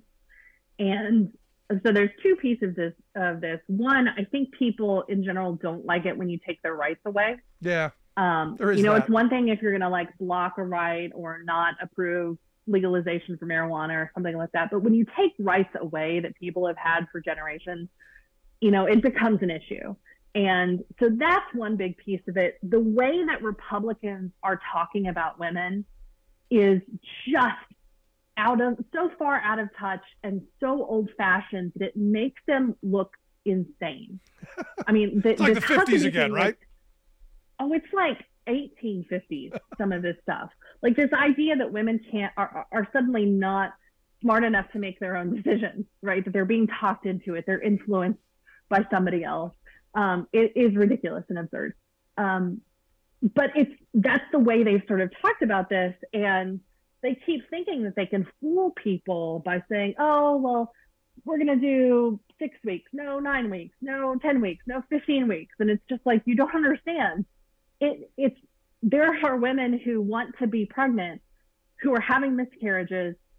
And so there's two pieces of this, of this. One, I think people in general don't like it when you take their rights away. Yeah. Um, there is you know, that. It's one thing if you're going to like block a right or not approve legalization for marijuana or something like that. But when you take rights away that people have had for generations, you know, it becomes an issue. And so that's one big piece of it. The way that Republicans are talking about women is just out of so far out of touch and so old fashioned that it makes them look insane. I mean, the, it's like the fifties again, right? Like, oh, it's like eighteen fifties, some of this stuff. Like this idea that women can't are, are suddenly not smart enough to make their own decisions, right? That they're being talked into it. They're influenced by somebody else. Um, it is ridiculous and absurd. Um, but it's that's the way they've sort of talked about this. And they keep thinking that they can fool people by saying, oh, well, we're going to do six weeks, no, nine weeks, no, ten weeks, no, fifteen weeks. And it's just like, you don't understand. It, it's there are women who want to be pregnant, who are having miscarriages,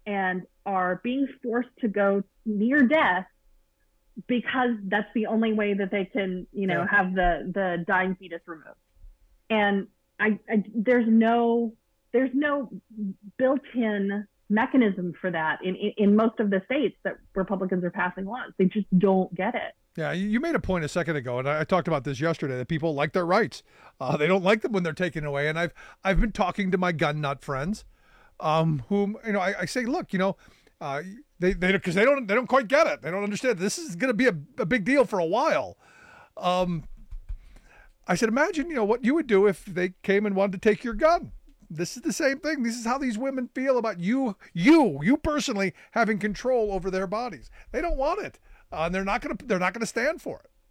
and are being forced to go near death because that's the only way that they can, you know, yeah. have the, the dying fetus removed. And I, I there's no there's no built-in mechanism for that in, in, in most of the states that Republicans are passing laws. They just don't get it. Yeah, you made a point a second ago, and I talked about this yesterday, that people like their rights. Uh, they don't like them when they're taken away. And I've I've been talking to my gun nut friends, um, whom you know I, I say, look, you know, uh, they they because they don't they don't quite get it. They don't understand. This is going to be a, a big deal for a while. Um, I said, imagine, you know, what you would do if they came and wanted to take your gun. This is the same thing. This is how these women feel about you, you, you personally having control over their bodies. They don't want it. Uh, and they're not going to they're not going to stand for it.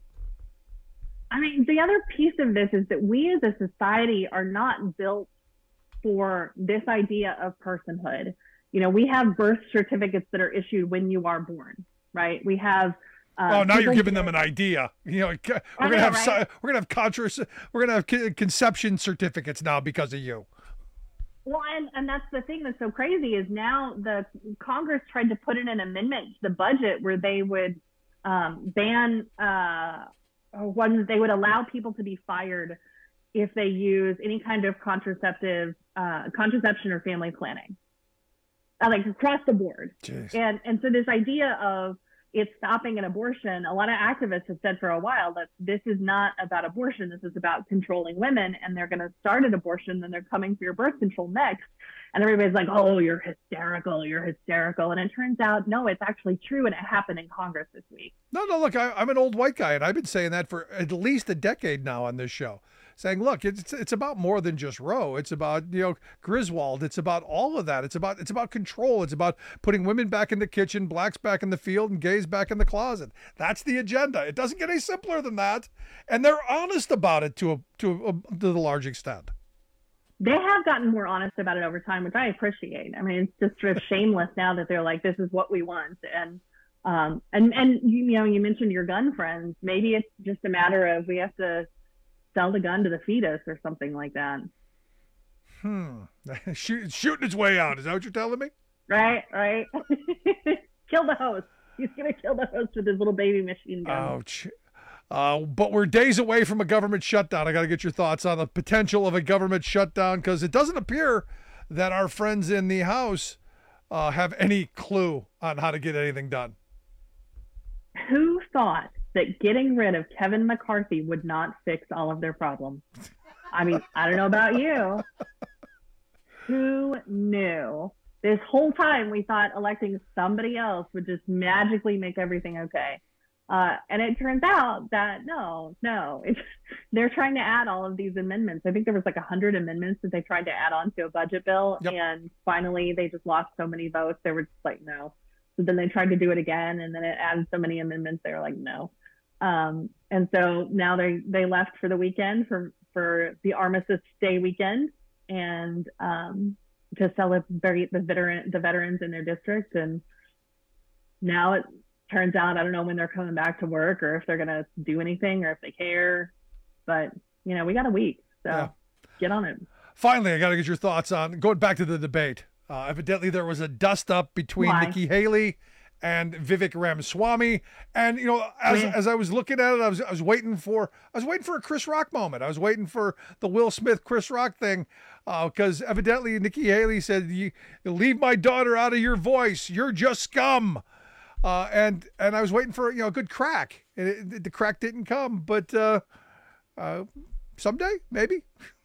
I mean, the other piece of this is that we as a society are not built for this idea of personhood. You know, we have birth certificates that are issued when you are born, right? We have. Uh, oh, now you're giving them an idea. You know, we're gonna know, have right? we're gonna have contra- we're gonna have conception certificates now because of you. Well, and, and that's the thing that's so crazy is now the Congress tried to put in an amendment to the budget where they would um, ban uh, one, they would allow people to be fired if they use any kind of contraceptive, uh, contraception or family planning, uh, like across the board. Jeez. And and so this idea of it's stopping an abortion, a lot of activists have said for a while that this is not about abortion. This is about controlling women, and they're going to start an abortion, then they're coming for your birth control next. And everybody's like, oh, you're hysterical, you're hysterical. And it turns out, no, it's actually true, and it happened in Congress this week. No, no, look, I, I'm an old white guy, and I've been saying that for at least a decade now on this show. Saying, look, it's it's about more than just Roe. It's about, you know, Griswold. It's about all of that. It's about it's about control. It's about putting women back in the kitchen, blacks back in the field, and gays back in the closet. That's the agenda. It doesn't get any simpler than that, and they're honest about it to a, to a, to the large extent. They have gotten more honest about it over time, which I appreciate. I mean, it's just sort of shameless now that they're like, this is what we want, and um and and you, you know, you mentioned your gun friends. Maybe it's just a matter of we have to sell the gun to the fetus or something like that. Hmm. Shoot, shooting its way out. Is that what you're telling me? Right, right. Kill the host. He's going to kill the host with his little baby machine gun. Ouch. Uh, but we're days away from a government shutdown. I got to get your thoughts on the potential of a government shutdown, because it doesn't appear that our friends in the House uh, have any clue on how to get anything done. Who thought that getting rid of Kevin McCarthy would not fix all of their problems? I mean, I don't know about you. Who knew? This whole time we thought electing somebody else would just magically make everything okay. Uh, and it turns out that no, no, it's, they're trying to add all of these amendments. I think there was like a hundred amendments that they tried to add on to a budget bill. Yep. And finally they just lost so many votes. They were just like, no. So then they tried to do it again, and then it added so many amendments. They were like, no. Um, and so now they, they left for the weekend for, for the Armistice Day weekend, and um, to celebrate the veteran, the veterans in their district. And now it turns out, I don't know when they're coming back to work or if they're going to do anything or if they care, but you know, we got a week, so yeah. Get on it. Finally, I got to get your thoughts on going back to the debate. Uh, evidently there was a dust up between Why? Nikki Haley and Vivek Ramaswamy. And, you know, as, yeah. as I was looking at it, I was, I was waiting for, I was waiting for a Chris Rock moment. I was waiting for the Will Smith, Chris Rock thing. Uh, cause evidently Nikki Haley said, you leave my daughter out of your voice. You're just scum. Uh, and, and I was waiting for, you know, a good crack. And it, it, the crack didn't come, but, uh, uh, someday, maybe.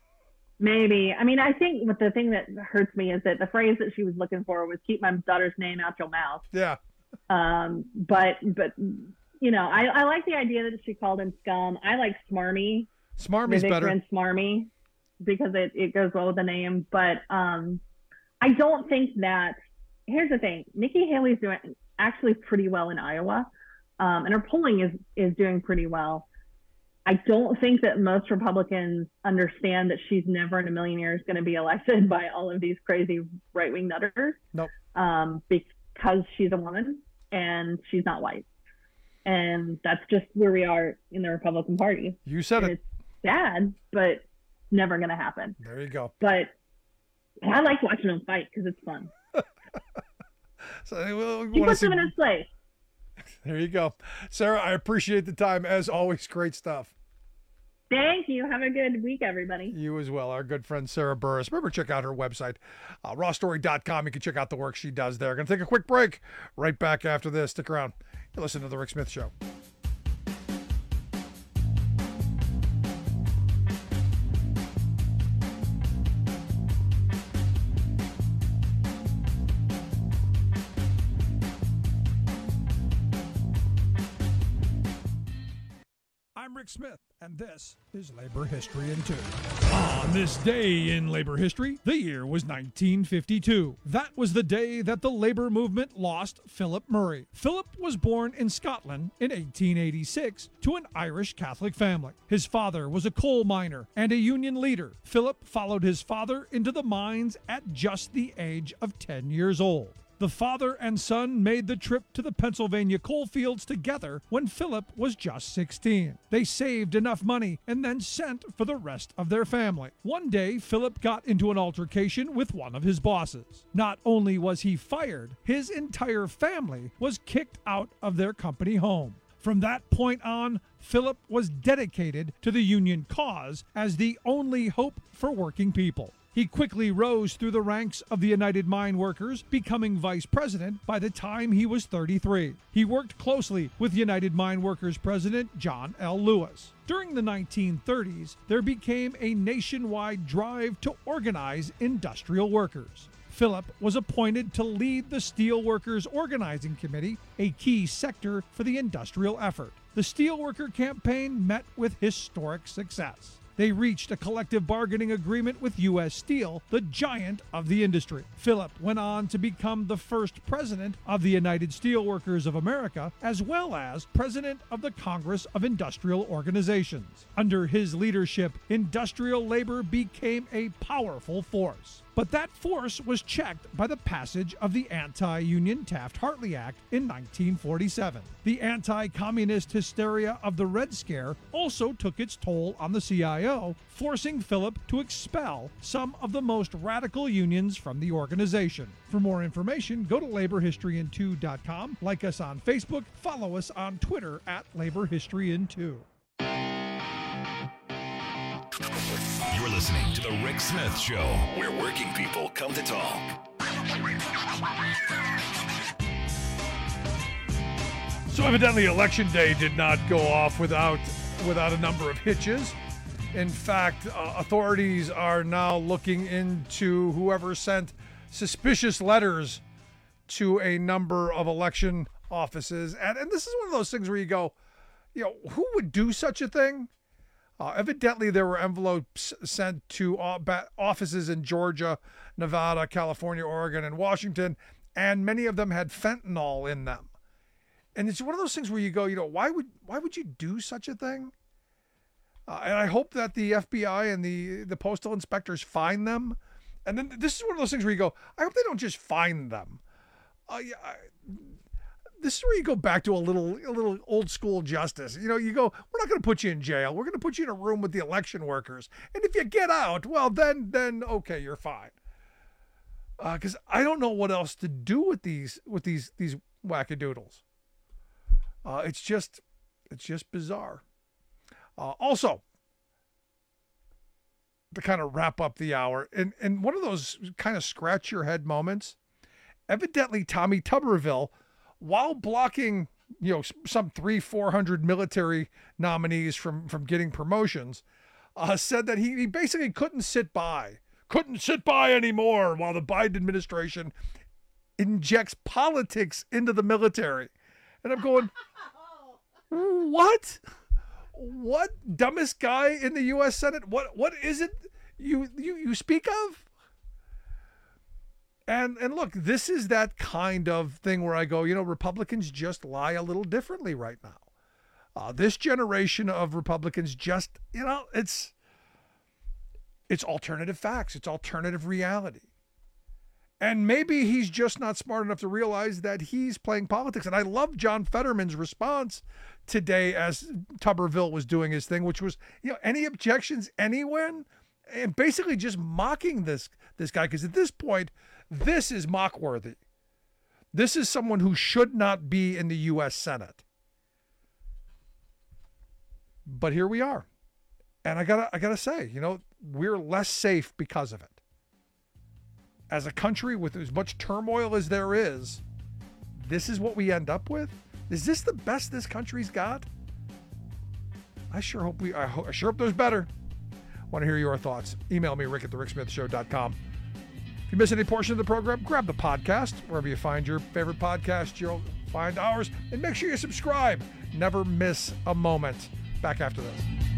Maybe. I mean, I think what the thing that hurts me is that the phrase that she was looking for was keep my daughter's name out your mouth. Yeah. Um, but, but, you know, I, I like the idea that she called him scum. I like smarmy. Smarmy's better. And smarmy, because it, it goes well with the name. But um, I don't think that, here's the thing, Nikki Haley's doing actually pretty well in Iowa. Um, and her polling is, is doing pretty well. I don't think that most Republicans understand that she's never in a million years going to be elected by all of these crazy right-wing nutters. Nope. Um, because she's a woman and she's not white. And that's just where we are in the Republican Party. You said and it. It's sad, but never going to happen. There you go. But I like watching them fight because it's fun. So we'll, he puts see... him in his place. There you go. Sarah, I appreciate the time. As always, great stuff. Thank you. Have a good week, everybody. You as well. Our good friend Sarah Burris. Remember, check out her website, uh, raw story dot com. You can check out the work she does there. Going to take a quick break. Right back after this. Stick around. You listen to The Rick Smith Show. I'm Rick Smith, and this is Labor History in Two. On this day in labor history, the year was nineteen fifty-two. That was the day that the labor movement lost Philip Murray. Philip was born in Scotland in eighteen eighty-six to an Irish Catholic family. His father was a coal miner and a union leader. Philip followed his father into the mines at just the age of ten years old. The father and son made the trip to the Pennsylvania coal fields together when Philip was just sixteen. They saved enough money and then sent for the rest of their family. One day, Philip got into an altercation with one of his bosses. Not only was he fired, his entire family was kicked out of their company home. From that point on, Philip was dedicated to the union cause as the only hope for working people. He quickly rose through the ranks of the United Mine Workers, becoming vice president by the time he was thirty-three. He worked closely with United Mine Workers president John L. Lewis. During the nineteen thirties, there became a nationwide drive to organize industrial workers. Philip was appointed to lead the Steelworkers Organizing Committee, a key sector for the industrial effort. The Steelworker Campaign met with historic success. They reached a collective bargaining agreement with U S Steel, the giant of the industry. Philip went on to become the first president of the United Steelworkers of America, as well as president of the Congress of Industrial Organizations. Under his leadership, industrial labor became a powerful force. But that force was checked by the passage of the Anti-Union Taft-Hartley Act in nineteen forty-seven. The anti-communist hysteria of the Red Scare also took its toll on the C I O, forcing Philip to expel some of the most radical unions from the organization. For more information, go to labor history in two dot com, like us on Facebook, follow us on Twitter at labor history in two. You're listening to The Rick Smith Show, where working people come to talk. So evidently Election Day did not go off without without a number of hitches. In fact, uh, authorities are now looking into whoever sent suspicious letters to a number of election offices. And, and this is one of those things where you go, you know, who would do such a thing? Uh, evidently, there were envelopes sent to offices in Georgia, Nevada, California, Oregon, and Washington, and many of them had fentanyl in them. And it's one of those things where you go, you know, why would why would you do such a thing? Uh, and I hope that the F B I and the, the postal inspectors find them. And then this is one of those things where you go, I hope they don't just find them. Uh, yeah, I, This is where you go back to a little a little old school justice. You know, you go, we're not going to put you in jail. We're going to put you in a room with the election workers. And if you get out, well, then, then okay, you're fine. Because uh, I don't know what else to do with these with these these wackadoodles. Uh, it's just it's just bizarre. Uh, also, to kind of wrap up the hour, and and one of those kind of scratch your head moments. Evidently, Tommy Tuberville, while blocking, you know, some three, four hundred military nominees from, from getting promotions, uh, said that he, he basically couldn't sit by, couldn't sit by anymore while the Biden administration injects politics into the military. And I'm going, what? What dumbest guy in the U S Senate? What what is it you you you speak of? And and look, this is that kind of thing where I go, you know, Republicans just lie a little differently right now. Uh, this generation of Republicans just, you know, it's it's alternative facts. It's alternative reality. And maybe he's just not smart enough to realize that he's playing politics. And I love John Fetterman's response today as Tuberville was doing his thing, which was, you know, any objections, anyone? And basically just mocking this this guy, because at this point, this is mock-worthy. This is someone who should not be in the U S Senate. But here we are. And I gotta I gotta say, you know, we're less safe because of it. As a country with as much turmoil as there is, this is what we end up with? Is this the best this country's got? I sure hope we I, ho- I sure hope there's better. Want to hear your thoughts? Email me, rick at the rick smith show dot com. If you miss any portion of the program, grab the podcast. Wherever you find your favorite podcast, you'll find ours. And make sure you subscribe. Never miss a moment. Back after this.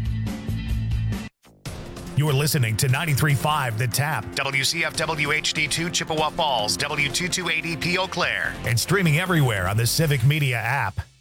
You're listening to ninety-three point five The Tap, W C F W H D two Chippewa Falls, W two two eight E P Eau Claire, and streaming everywhere on the Civic Media app.